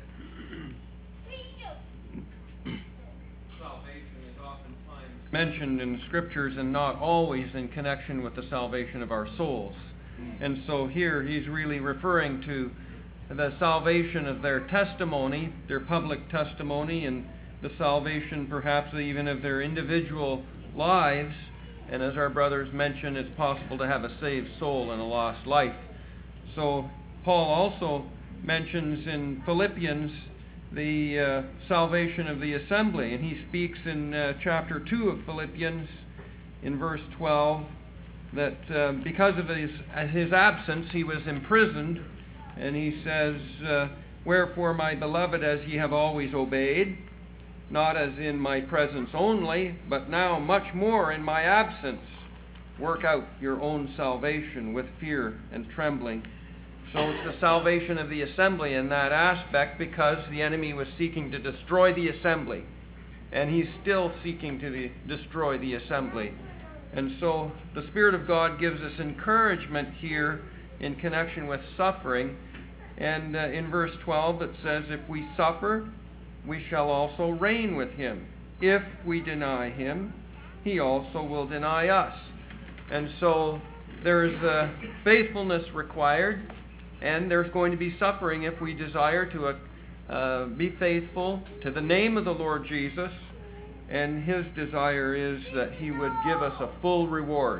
Salvation is oftentimes mentioned in the Scriptures and not always in connection with the salvation of our souls. And so here he's really referring to the salvation of their testimony, their public testimony, and the salvation perhaps even of their individual lives. And as our brothers mentioned, it's possible to have a saved soul and a lost life. So Paul also mentions in Philippians the salvation of the assembly, and he speaks in chapter 2 of Philippians in verse 12 that because of his absence he was imprisoned, and he says, "Wherefore, my beloved, as ye have always obeyed, not as in my presence only, but now much more in my absence, work out your own salvation with fear and trembling." So it's the salvation of the assembly in that aspect, because the enemy was seeking to destroy the assembly, and he's still seeking to destroy the assembly. And so the Spirit of God gives us encouragement here in connection with suffering. And in verse 12 it says, "If we suffer, we shall also reign with him. If we deny him, he also will deny us." And so there's faithfulness required, and there's going to be suffering if we desire to be faithful to the name of the Lord Jesus. And his desire is that he would give us a full reward,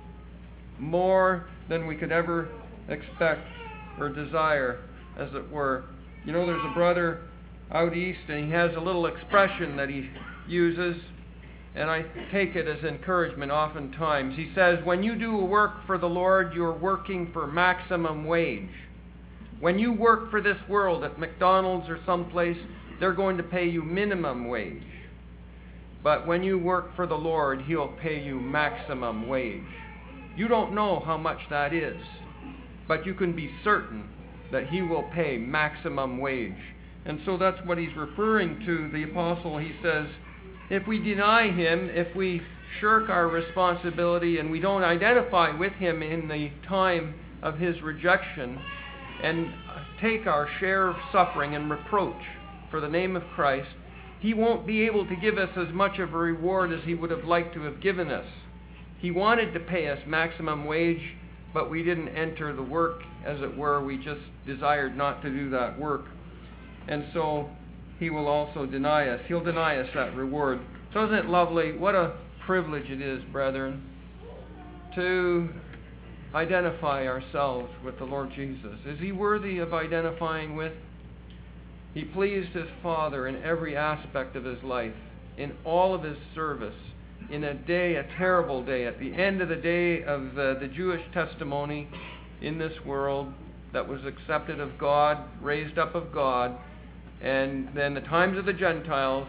more than we could ever expect or desire, as it were. You know, there's a brother out east, and he has a little expression that he uses, and I take it as encouragement oftentimes. He says, when you do work for the Lord, you're working for maximum wage. When you work for this world at McDonald's or someplace, they're going to pay you minimum wage. But when you work for the Lord, he'll pay you maximum wage. You don't know how much that is, but you can be certain that he will pay maximum wage. And so that's what he's referring to, the apostle. He says, if we deny him, if we shirk our responsibility and we don't identify with him in the time of his rejection and take our share of suffering and reproach for the name of Christ, he won't be able to give us as much of a reward as he would have liked to have given us. He wanted to pay us maximum wage, but we didn't enter the work, as it were. We just desired not to do that work. And so he will also deny us. He'll deny us that reward. So isn't it lovely? What a privilege it is, brethren, to identify ourselves with the Lord Jesus. Is he worthy of identifying with? He pleased his Father in every aspect of his life, in all of his service, in a day, a terrible day, at the end of the day of the Jewish testimony in this world that was accepted of God, raised up of God, and then the times of the Gentiles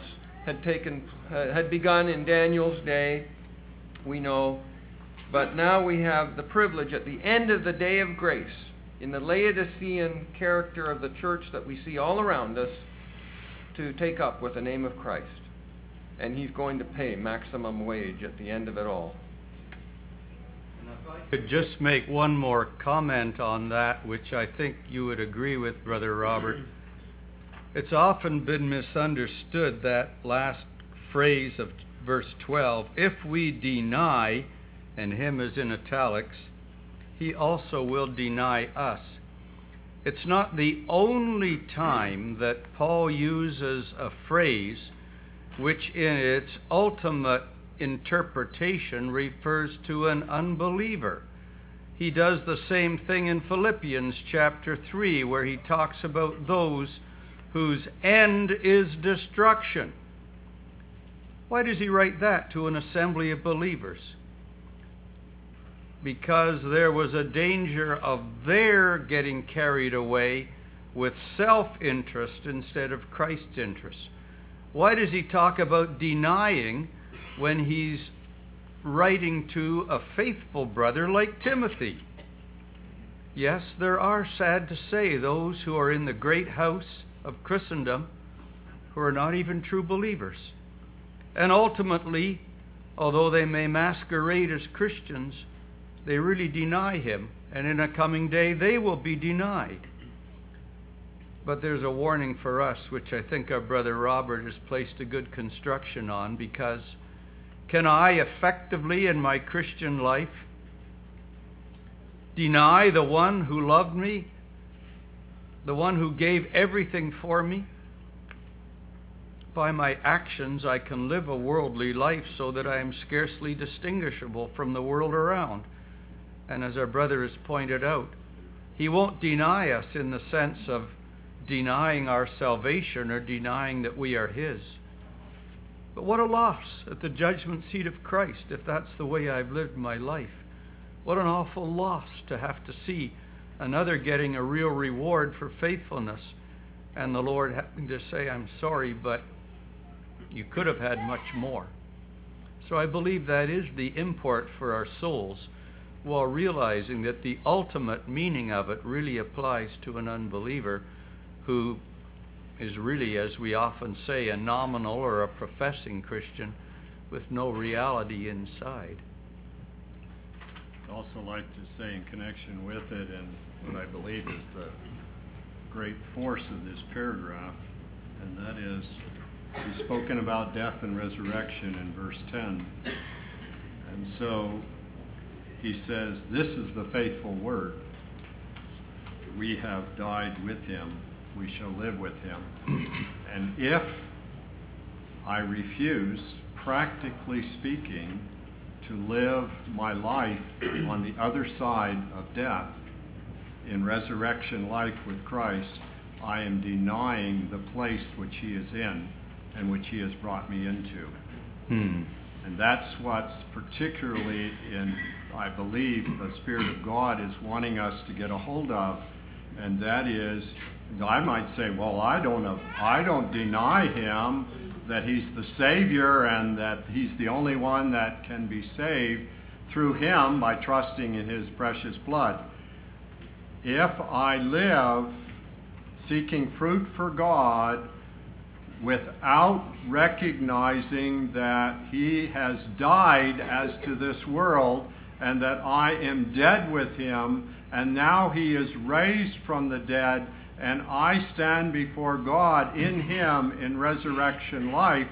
had begun in Daniel's day, we know, but now we have the privilege at the end of the day of grace, in the Laodicean character of the church that we see all around us, to take up with the name of Christ. And he's going to pay maximum wage at the end of it all. And if I could just make one more comment on that, which I think you would agree with, Brother Robert. It's often been misunderstood, that last phrase of verse 12, if we deny, and him is in italics, he also will deny us. It's not the only time that Paul uses a phrase which in its ultimate interpretation refers to an unbeliever. He does the same thing in Philippians chapter 3, where he talks about those whose end is destruction. Why does he write that to an assembly of believers? Because there was a danger of their getting carried away with self-interest instead of Christ's interest. Why does he talk about denying when he's writing to a faithful brother like Timothy? Yes, there are, sad to say, those who are in the great house of Christendom who are not even true believers. And ultimately, although they may masquerade as Christians, they really deny him, and in a coming day they will be denied. But there's a warning for us, which I think our brother Robert has placed a good construction on, because can I effectively in my Christian life deny the one who loved me, the one who gave everything for me. By my actions, I can live a worldly life so that I am scarcely distinguishable from the world around. And as our brother has pointed out, he won't deny us in the sense of denying our salvation or denying that we are his. But what a loss at the judgment seat of Christ if that's the way I've lived my life. What an awful loss to have to see another getting a real reward for faithfulness and the Lord having to say, I'm sorry, but you could have had much more. So I believe that is the import for our souls, while realizing that the ultimate meaning of it really applies to an unbeliever who is really, as we often say, a nominal or a professing Christian with no reality inside. I'd also like to say in connection with it, and what I believe is the great force of this paragraph, and that is, he's spoken about death and resurrection in verse 10. And so he says, this is the faithful word. We have died with him. We shall live with him. And if I refuse, practically speaking, to live my life on the other side of death in resurrection life with Christ, I am denying the place which he is in and which he has brought me into. And that's what's particularly in, I believe, the Spirit of God is wanting us to get a hold of, and that is, I might say, well, I don't deny him that he's the Savior and that he's the only one that can be saved through him by trusting in his precious blood. If I live seeking fruit for God without recognizing that he has died as to this world and that I am dead with him, and now he is raised from the dead, and I stand before God in him in resurrection life,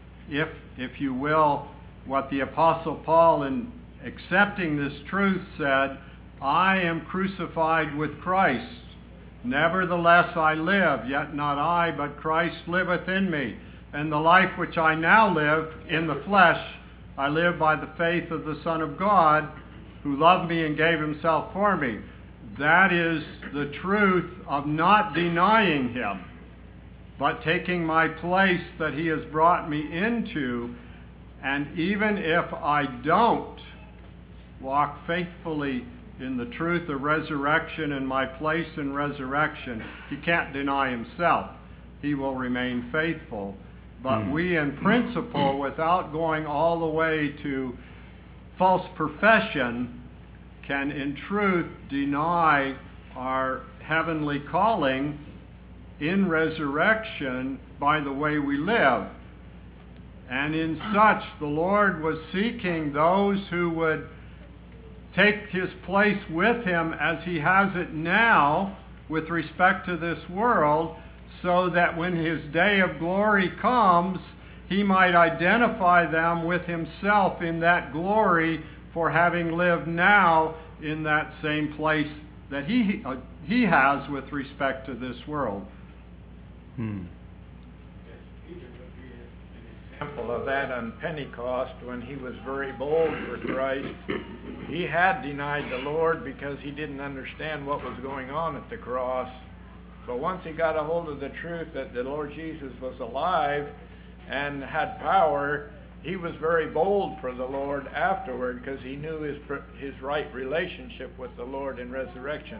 if you will, what the Apostle Paul in accepting this truth said, I am crucified with Christ. Nevertheless I live, yet not I, but Christ liveth in me. And the life which I now live in the flesh, I live by the faith of the Son of God, who loved me and gave himself for me. That is the truth of not denying him, but taking my place that he has brought me into. And even if I don't walk faithfully in the truth of resurrection and my place in resurrection, he can't deny himself. He will remain faithful. But we in principle, without going all the way to false profession, can in truth deny our heavenly calling in resurrection by the way we live. And in such, the Lord was seeking those who would take his place with him as he has it now with respect to this world, so that when his day of glory comes, he might identify them with himself in that glory for having lived now in that same place that he has with respect to this world. Peter would be an example of that on Pentecost when he was very bold for Christ. He had denied the Lord because he didn't understand what was going on at the cross. But once he got a hold of the truth that the Lord Jesus was alive and had power, he was very bold for the Lord afterward because he knew his right relationship with the Lord in resurrection.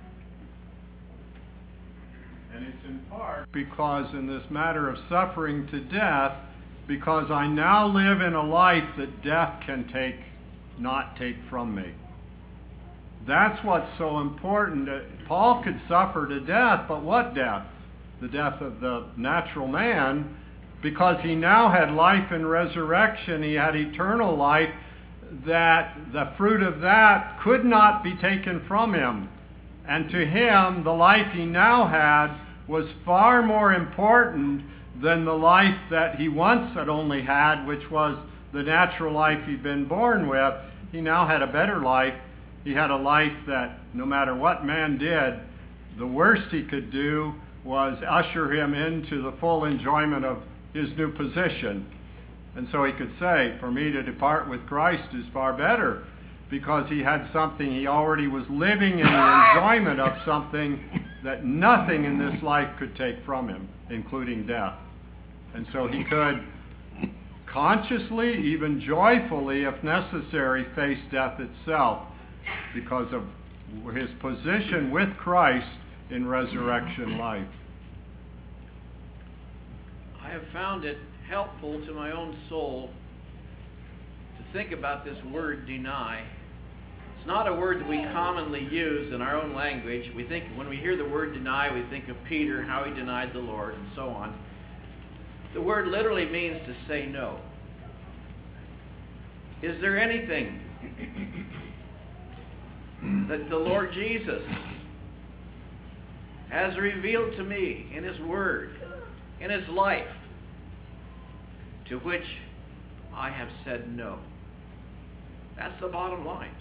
And it's in part because in this matter of suffering to death, because I now live in a life that death can not take from me. That's what's so important. Paul could suffer to death, but what death? The death of the natural man, because he now had life in resurrection. He had eternal life, that the fruit of that could not be taken from him. And to him, the life he now had was far more important than the life that he once had only had, which was the natural life he'd been born with. He now had a better life. He had a life that no matter what man did, the worst he could do was usher him into the full enjoyment of his new position. And so he could say, for me to depart with Christ is far better, because he had something, he already was living in the enjoyment of something that nothing in this life could take from him, including death. And so he could consciously, even joyfully, if necessary, face death itself because of his position with Christ in resurrection life. I have found it helpful to my own soul to think about this word deny. It's not a word that we commonly use in our own language. We think, when we hear the word deny, we think of Peter, how he denied the Lord, and so on. The word literally means to say no. Is there anything that the Lord Jesus has revealed to me in his word, in his life, to which I have said no? That's the bottom line.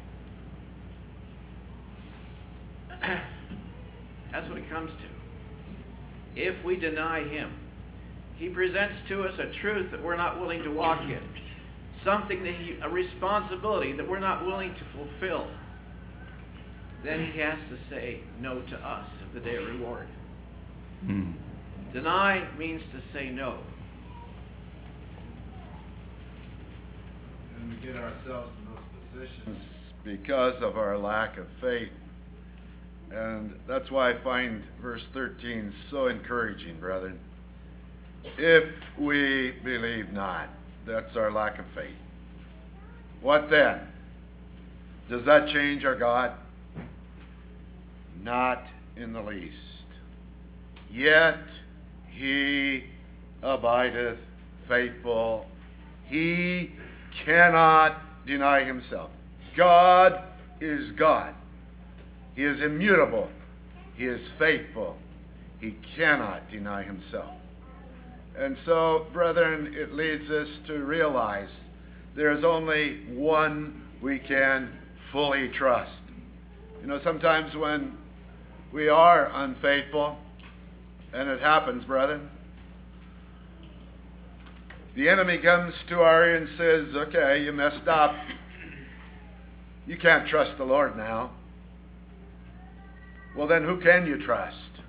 That's what it comes to. If we deny him, he presents to us a truth that we're not willing to walk in, something that a responsibility that we're not willing to fulfill. Then he has to say no to us of the day of reward. Deny means to say no. And we get ourselves in those positions because of our lack of faith. And that's why I find verse 13 so encouraging, brethren. If we believe not, that's our lack of faith. What then? Does that change our God? Not in the least. Yet he abideth faithful. He cannot deny himself. God is God. He is immutable. He is faithful. He cannot deny himself. And so, brethren, it leads us to realize there is only one we can fully trust. You know, sometimes when we are unfaithful, and it happens, brethren, the enemy comes to our ear and says, okay, you messed up. You can't trust the Lord now. Well, then who can you trust?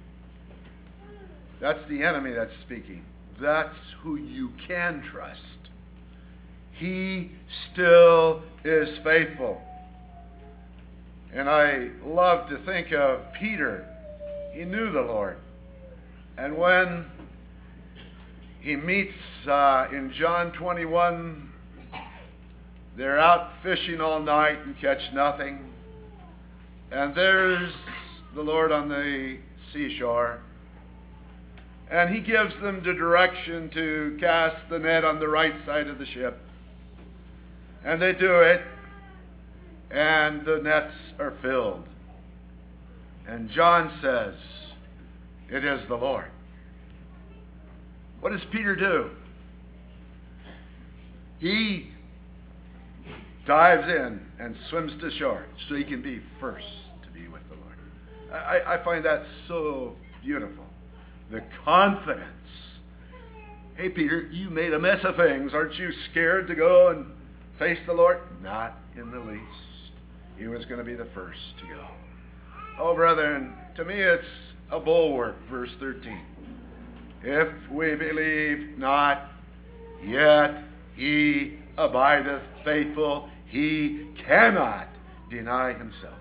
That's the enemy that's speaking. That's who you can trust. He still is faithful. And I love to think of Peter. He knew the Lord. And when he meets in John 21, they're out fishing all night and catch nothing. And there's the Lord on the seashore. And he gives them the direction to cast the net on the right side of the ship. And they do it. And the nets are filled. And John says, it is the Lord. What does Peter do? He dives in and swims to shore so he can be first to be with the Lord. I find that so beautiful. The confidence. Hey, Peter, you made a mess of things. Aren't you scared to go and face the Lord? Not in the least. He was going to be the first to go. Oh, brethren, to me it's a bulwark, verse 13. If we believe not, yet he abideth faithful. He cannot deny himself.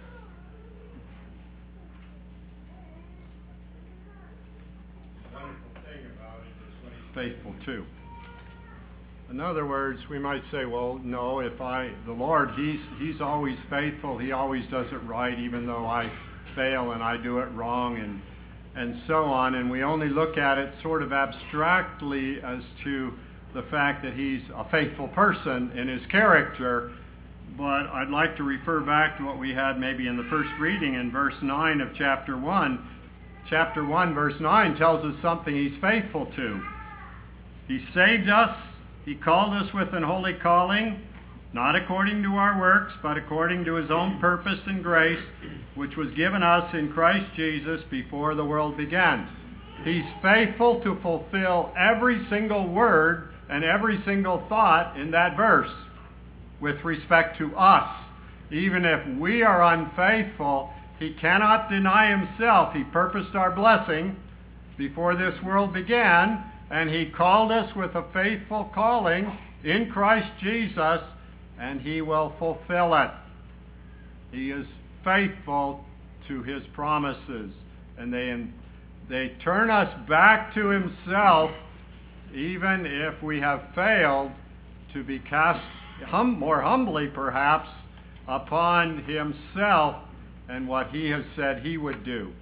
The wonderful thing about it is when he's faithful too. In other words, we might say, well, no, the Lord, he's always faithful. He always does it right, even though I fail and I do it wrong and so on. And we only look at it sort of abstractly as to the fact that he's a faithful person in his character. But I'd like to refer back to what we had maybe in the first reading in verse 9 of chapter 1. Chapter 1, verse 9 tells us something he's faithful to. He saved us. He called us with an holy calling. not according to our works, but according to his own purpose and grace, which was given us in Christ Jesus before the world began. He's faithful to fulfill every single word and every single thought in that verse with respect to us. Even if we are unfaithful, he cannot deny himself. He purposed our blessing before this world began, and he called us with a faithful calling in Christ Jesus, and he will fulfill it. He is faithful to his promises, and they turn us back to himself, even if we have failed to be cast more humbly, perhaps, upon himself and what he has said he would do.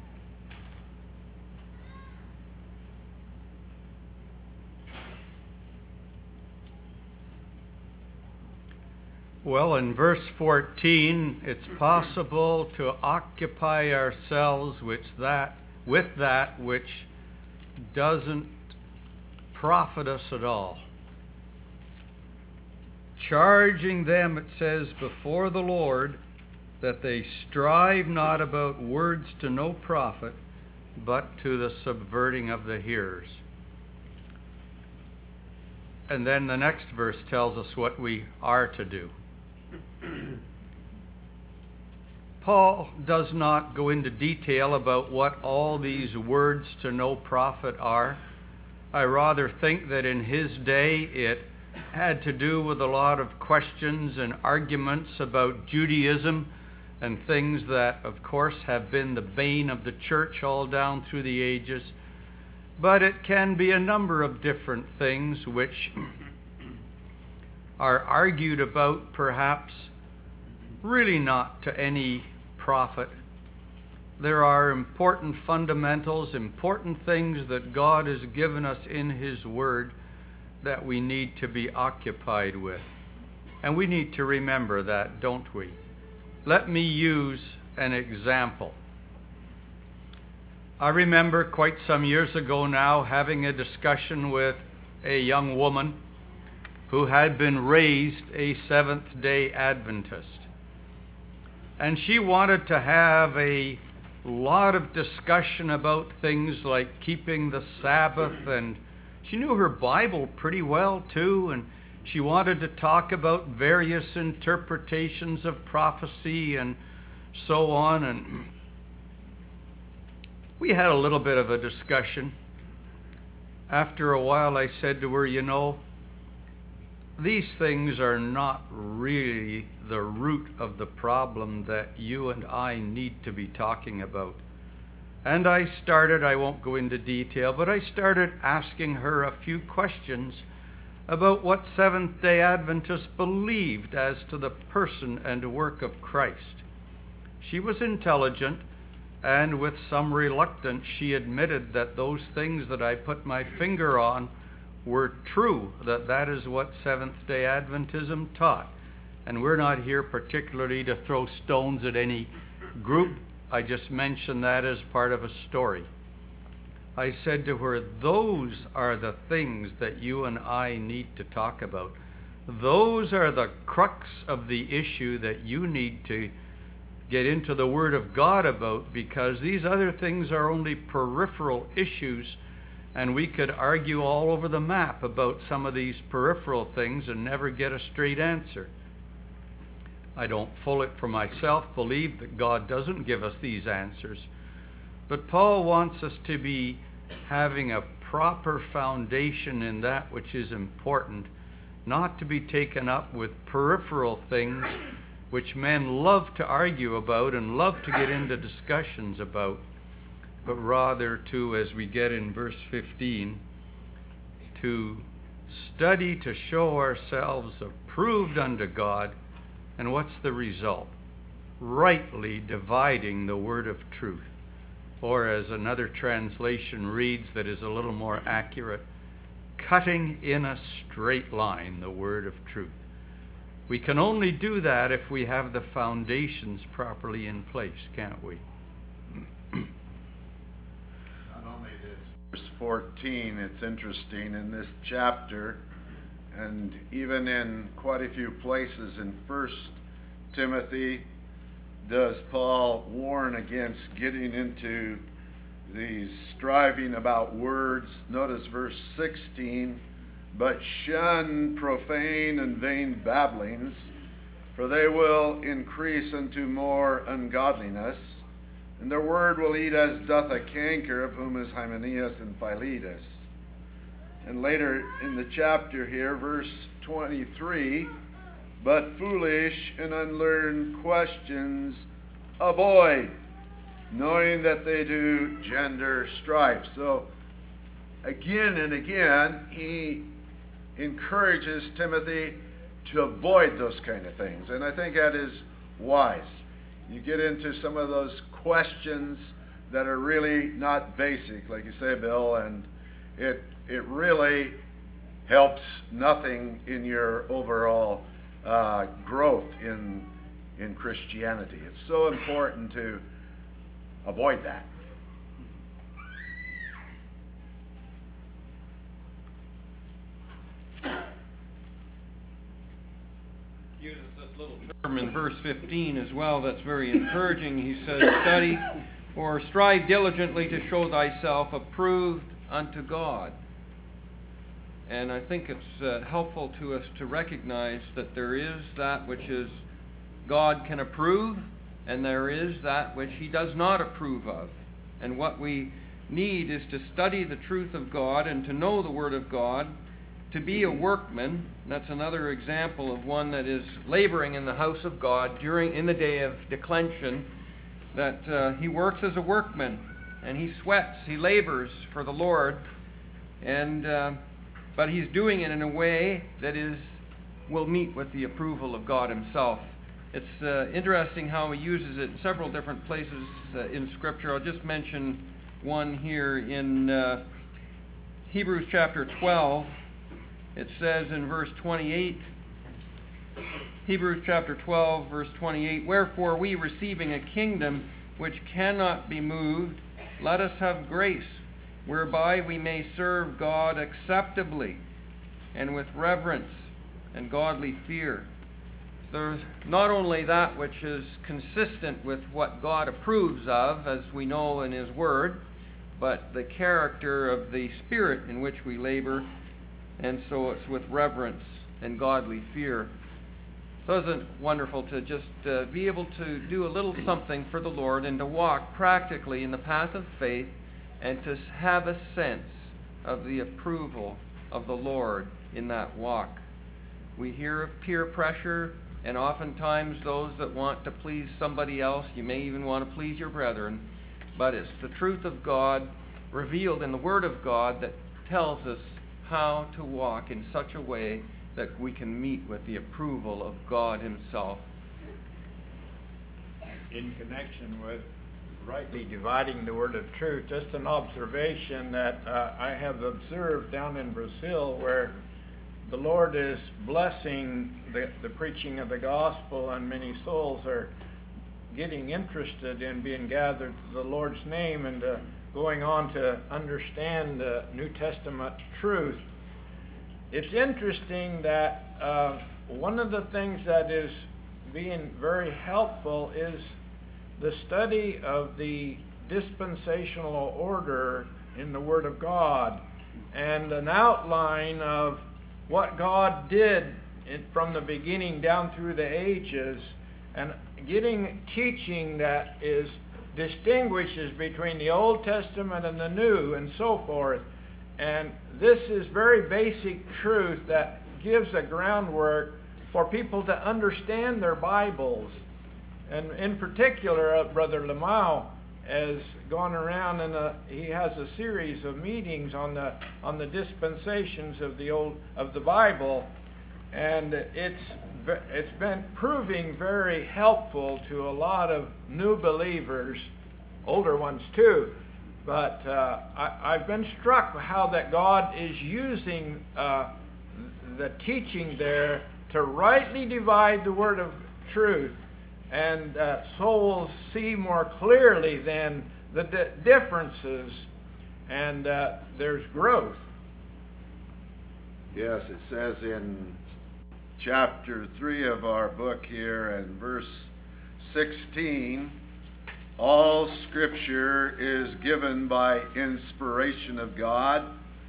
Well, in verse 14, it's possible to occupy ourselves with that which doesn't profit us at all. Charging them, it says, before the Lord, that they strive not about words to no profit, but to the subverting of the hearers. And then the next verse tells us what we are to do. Paul does not go into detail about what all these words to no profit are. I rather think that in his day it had to do with a lot of questions and arguments about Judaism and things that, of course, have been the bane of the church all down through the ages. But it can be a number of different things which are argued about, perhaps really not to any profit. There are important fundamentals, important things that God has given us in his word that we need to be occupied with. And we need to remember that, don't we? Let me use an example. I remember quite some years ago now having a discussion with a young woman who had been raised a Seventh-day Adventist. And she wanted to have a lot of discussion about things like keeping the Sabbath, and she knew her Bible pretty well too, and she wanted to talk about various interpretations of prophecy and so on. And we had a little bit of a discussion. After a while I said to her, you know, these things are not really the root of the problem that you and I need to be talking about. And I won't go into detail, but I started asking her a few questions about what Seventh-day Adventists believed as to the person and work of Christ. She was intelligent, and with some reluctance she admitted that those things that I put my finger on were true, that is what Seventh-day Adventism taught. And we're not here particularly to throw stones at any group. I just mentioned that as part of a story. I said to her, those are the things that you and I need to talk about. Those are the crux of the issue that you need to get into the Word of God about, because these other things are only peripheral issues, and we could argue all over the map about some of these peripheral things and never get a straight answer. I don't fully, for myself, believe that God doesn't give us these answers. But Paul wants us to be having a proper foundation in that which is important, not to be taken up with peripheral things which men love to argue about and love to get into discussions about, but rather to, as we get in verse 15, to study to show ourselves approved unto God. And what's the result? Rightly dividing the word of truth. Or as another translation reads that is a little more accurate, cutting in a straight line the word of truth. We can only do that if we have the foundations properly in place, can't we? Not only this, verse 14, it's interesting in this chapter, And even in quite a few places in 1 Timothy, does Paul warn against getting into these striving about words. Notice verse 16, but shun profane and vain babblings, for they will increase unto more ungodliness, and their word will eat as doth a canker, of whom is Hymenaeus and Philetus. And later in the chapter here, verse 23, but foolish and unlearned questions avoid, knowing that they do gender strife. So again and again, he encourages Timothy to avoid those kind of things. And I think that is wise. You get into some of those questions that are really not basic, like you say, Bill, and it really helps nothing in your overall growth in Christianity. It's so important to avoid that. Uses this little term in verse 15 as well that's very encouraging. He says, study or strive diligently to show thyself approved unto God. And I think it's helpful to us to recognize that there is that which is God can approve, and there is that which he does not approve of. And what we need is to study the truth of God and to know the Word of God, to be a workman. That's another example of one that is laboring in the house of God in the day of declension, that he works as a workman, and he sweats, he labors for the Lord, and but he's doing it in a way that will meet with the approval of God himself. It's interesting how he uses it in several different places in Scripture. I'll just mention one here in Hebrews chapter 12. It says in verse 28, Hebrews chapter 12, verse 28, wherefore we, receiving a kingdom which cannot be moved, let us have grace, whereby we may serve God acceptably and with reverence and godly fear. There's not only that which is consistent with what God approves of, as we know in his word, but the character of the spirit in which we labor, and so it's with reverence and godly fear. So isn't it wonderful to just be able to do a little something for the Lord and to walk practically in the path of faith and to have a sense of the approval of the Lord in that walk. We hear of peer pressure, and oftentimes those that want to please somebody else, you may even want to please your brethren, but it's the truth of God revealed in the Word of God that tells us how to walk in such a way that we can meet with the approval of God himself. In connection with rightly dividing the word of truth, just an observation that I have observed down in Brazil, where the Lord is blessing the preaching of the gospel, and many souls are getting interested in being gathered to the Lord's name and going on to understand the New Testament truth. It's interesting that one of the things that is being very helpful is the study of the dispensational order in the Word of God, and an outline of what God did from the beginning down through the ages, and getting teaching that distinguishes between the Old Testament and the New and so forth. And this is very basic truth that gives a groundwork for people to understand their Bibles. And in particular, Brother Lamau has gone around and he has a series of meetings on the dispensations of the Bible, and it's been proving very helpful to a lot of new believers, older ones too. But I've been struck with how that God is using the teaching there to rightly divide the word of truth, and souls see more clearly then the differences, and there's growth. Yes, it says in chapter 3 of our book here and verse 16, all Scripture is given by inspiration of God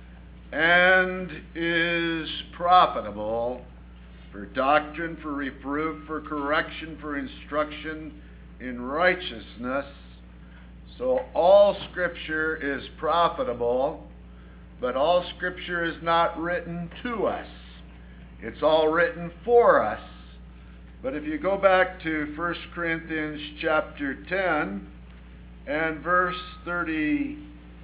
and is profitable for doctrine, for reproof, for correction, for instruction in righteousness. So all Scripture is profitable, but all Scripture is not written to us. It's all written for us. But if you go back to 1 Corinthians chapter 10 and verse 32,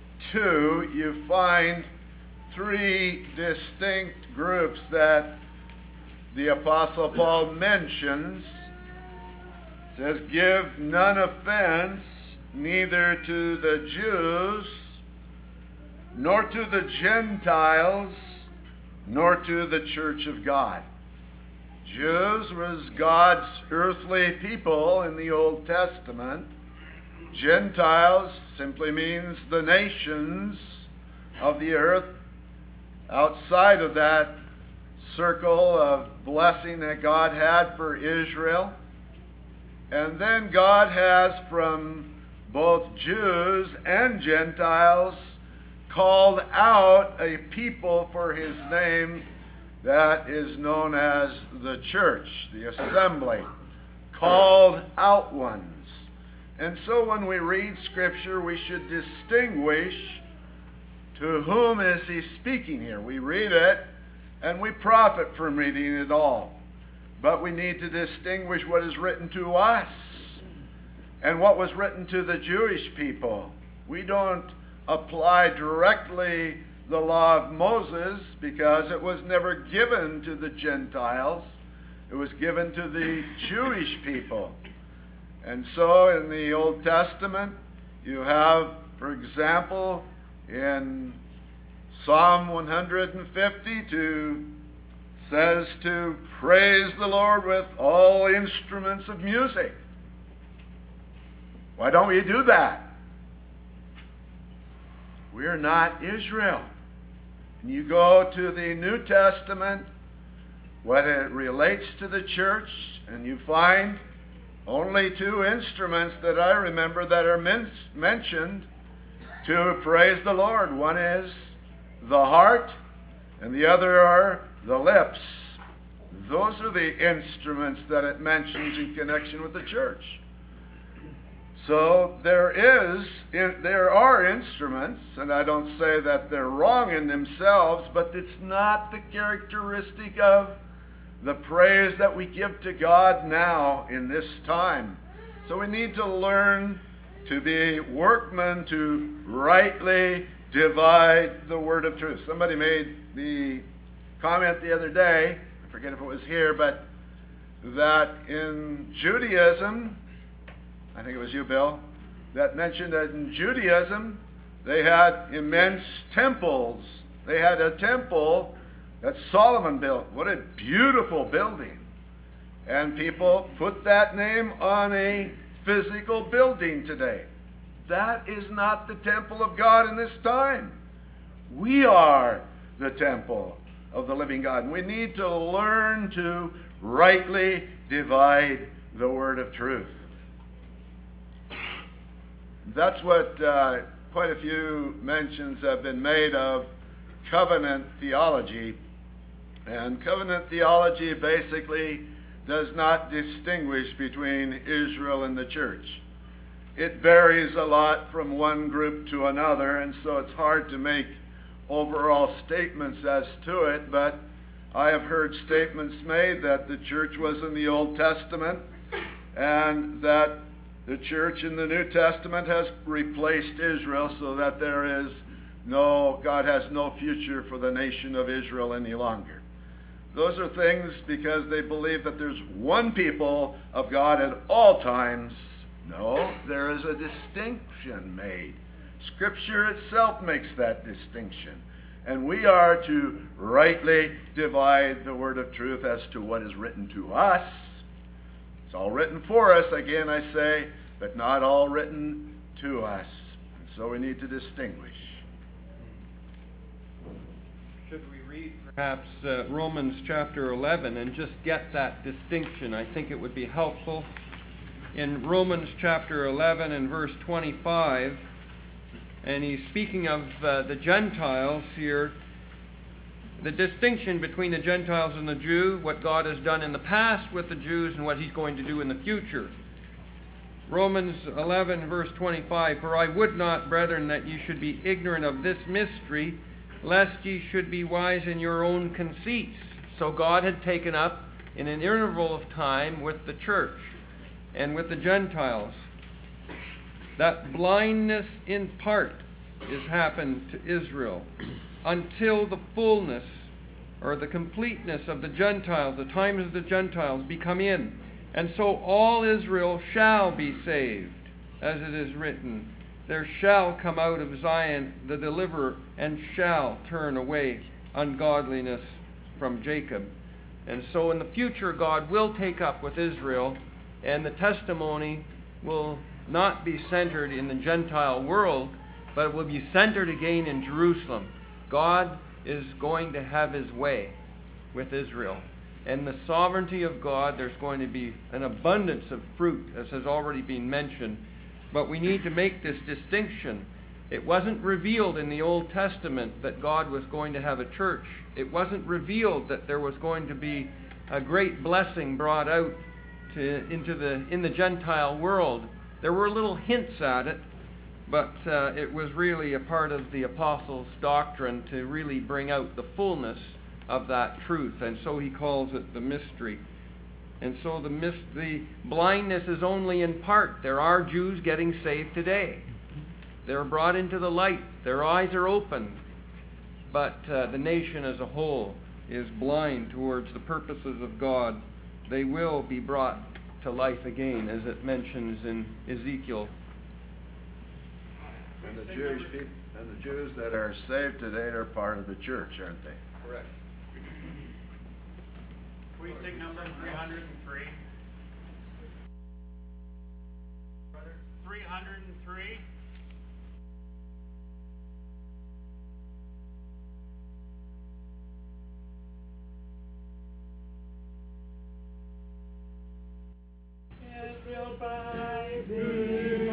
you find three distinct groups that the Apostle Paul mentions. It says, give none offense, neither to the Jews, nor to the Gentiles, nor to the church of God. Jews was God's earthly people in the Old Testament. Gentiles simply means the nations of the earth outside of that circle of blessing that God had for Israel. And then God has from both Jews and Gentiles called out a people for his name that is known as the church, the assembly, called out ones. And so when we read Scripture, we should distinguish to whom is he speaking here. We read it and we profit from reading it all. But we need to distinguish what is written to us and what was written to the Jewish people. We don't apply directly the law of Moses because it was never given to the Gentiles. It was given to the Jewish people. And so in the Old Testament, you have, for example, in Psalm 150 says to praise the Lord with all instruments of music. Why don't we do that? We're not Israel. And you go to the New Testament, when it relates to the church, and you find only two instruments that I remember that are mentioned to praise the Lord. One is the heart, and the other are the lips. Those are the instruments that it mentions in connection with the church. So there are instruments, and I don't say that they're wrong in themselves, but it's not the characteristic of the praise that we give to God now in this time. So we need to learn to be workmen to rightly divide the word of truth. Somebody made the comment the other day, I forget if it was here, but that in Judaism, I think it was you, Bill, that mentioned that in Judaism they had immense temples. They had a temple that Solomon built. What a beautiful building. And people put that name on a physical building today. That is not the temple of God in this time. We are the temple of the living God. And we need to learn to rightly divide the word of truth. That's what quite a few mentions have been made of covenant theology. And covenant theology basically does not distinguish between Israel and the church. It varies a lot from one group to another, and so it's hard to make overall statements as to it, but I have heard statements made that the church was in the Old Testament and that the church in the New Testament has replaced Israel, so that God has no future for the nation of Israel any longer. Those are things because they believe that there's one people of God at all times. No, there is a distinction made. Scripture itself makes that distinction. And we are to rightly divide the word of truth as to what is written to us. It's all written for us, again I say, but not all written to us. And so we need to distinguish. Should we read perhaps Romans chapter 11 and just get that distinction. I think it would be helpful. In Romans chapter 11 and verse 25, and he's speaking of the Gentiles here, the distinction between the Gentiles and the Jew, what God has done in the past with the Jews and what he's going to do in the future. Romans 11 verse 25, "For I would not, brethren, that ye should be ignorant of this mystery, lest ye should be wise in your own conceits." So God had taken up in an interval of time with the church and with the Gentiles that blindness in part is happened to Israel until the fullness or the completeness of the Gentiles, the times of the Gentiles, be come in. And so all Israel shall be saved, as it is written, "There shall come out of Zion the deliverer, and shall turn away ungodliness from Jacob." And so in the future God will take up with Israel, and the testimony will not be centered in the Gentile world, but it will be centered again in Jerusalem. God is going to have his way with Israel. And the sovereignty of God, there's going to be an abundance of fruit, as has already been mentioned. But we need to make this distinction. It wasn't revealed in the Old Testament that God was going to have a church. It wasn't revealed that there was going to be a great blessing brought out in the Gentile world. There were little hints at it, but it was really a part of the apostles' doctrine to really bring out the fullness of that truth. And so he calls it the mystery. And so the blindness is only in part. There are Jews getting saved today. They're brought into the light. Their eyes are open. But the nation as a whole is blind towards the purposes of God. They will be brought to life again, as it mentions in Ezekiel. And the Jews that are saved today are part of the church, aren't they? Correct. Precinct number 303. Brother, 303. Israel by thee,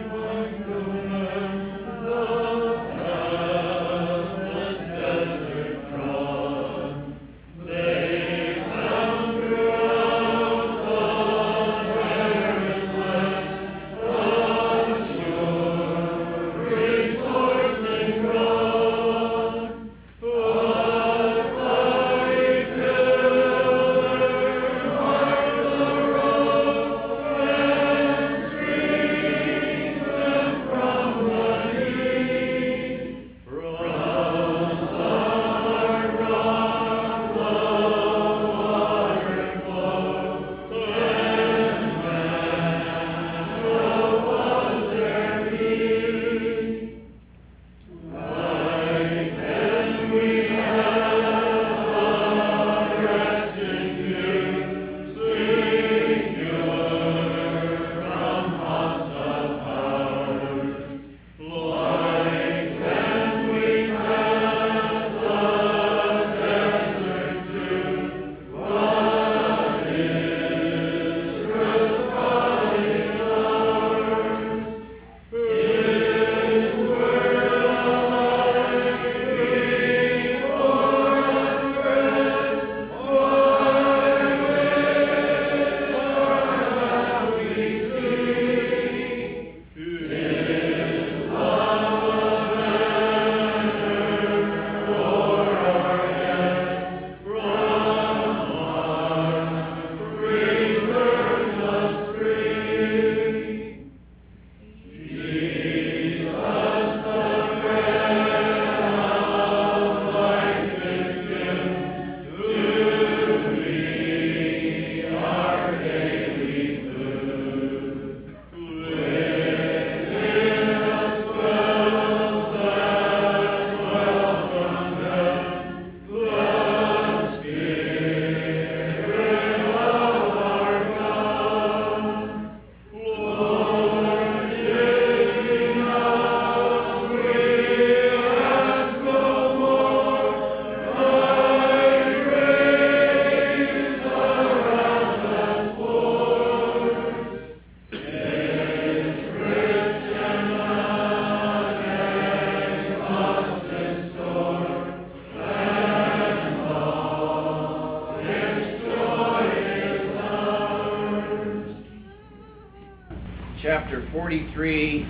chapter 43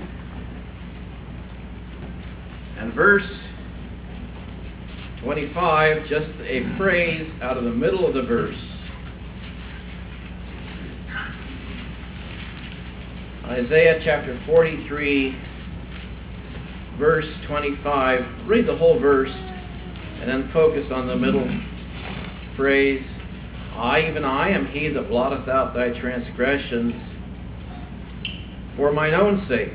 and verse 25, just a phrase out of the middle of the verse. Isaiah chapter 43, verse 25. Read the whole verse and then focus on the middle phrase. Even I am he that blotteth out thy transgressions for mine own sake,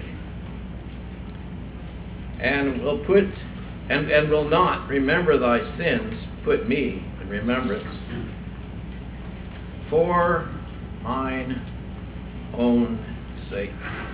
and will not remember thy sins, put me in remembrance, for mine own sake.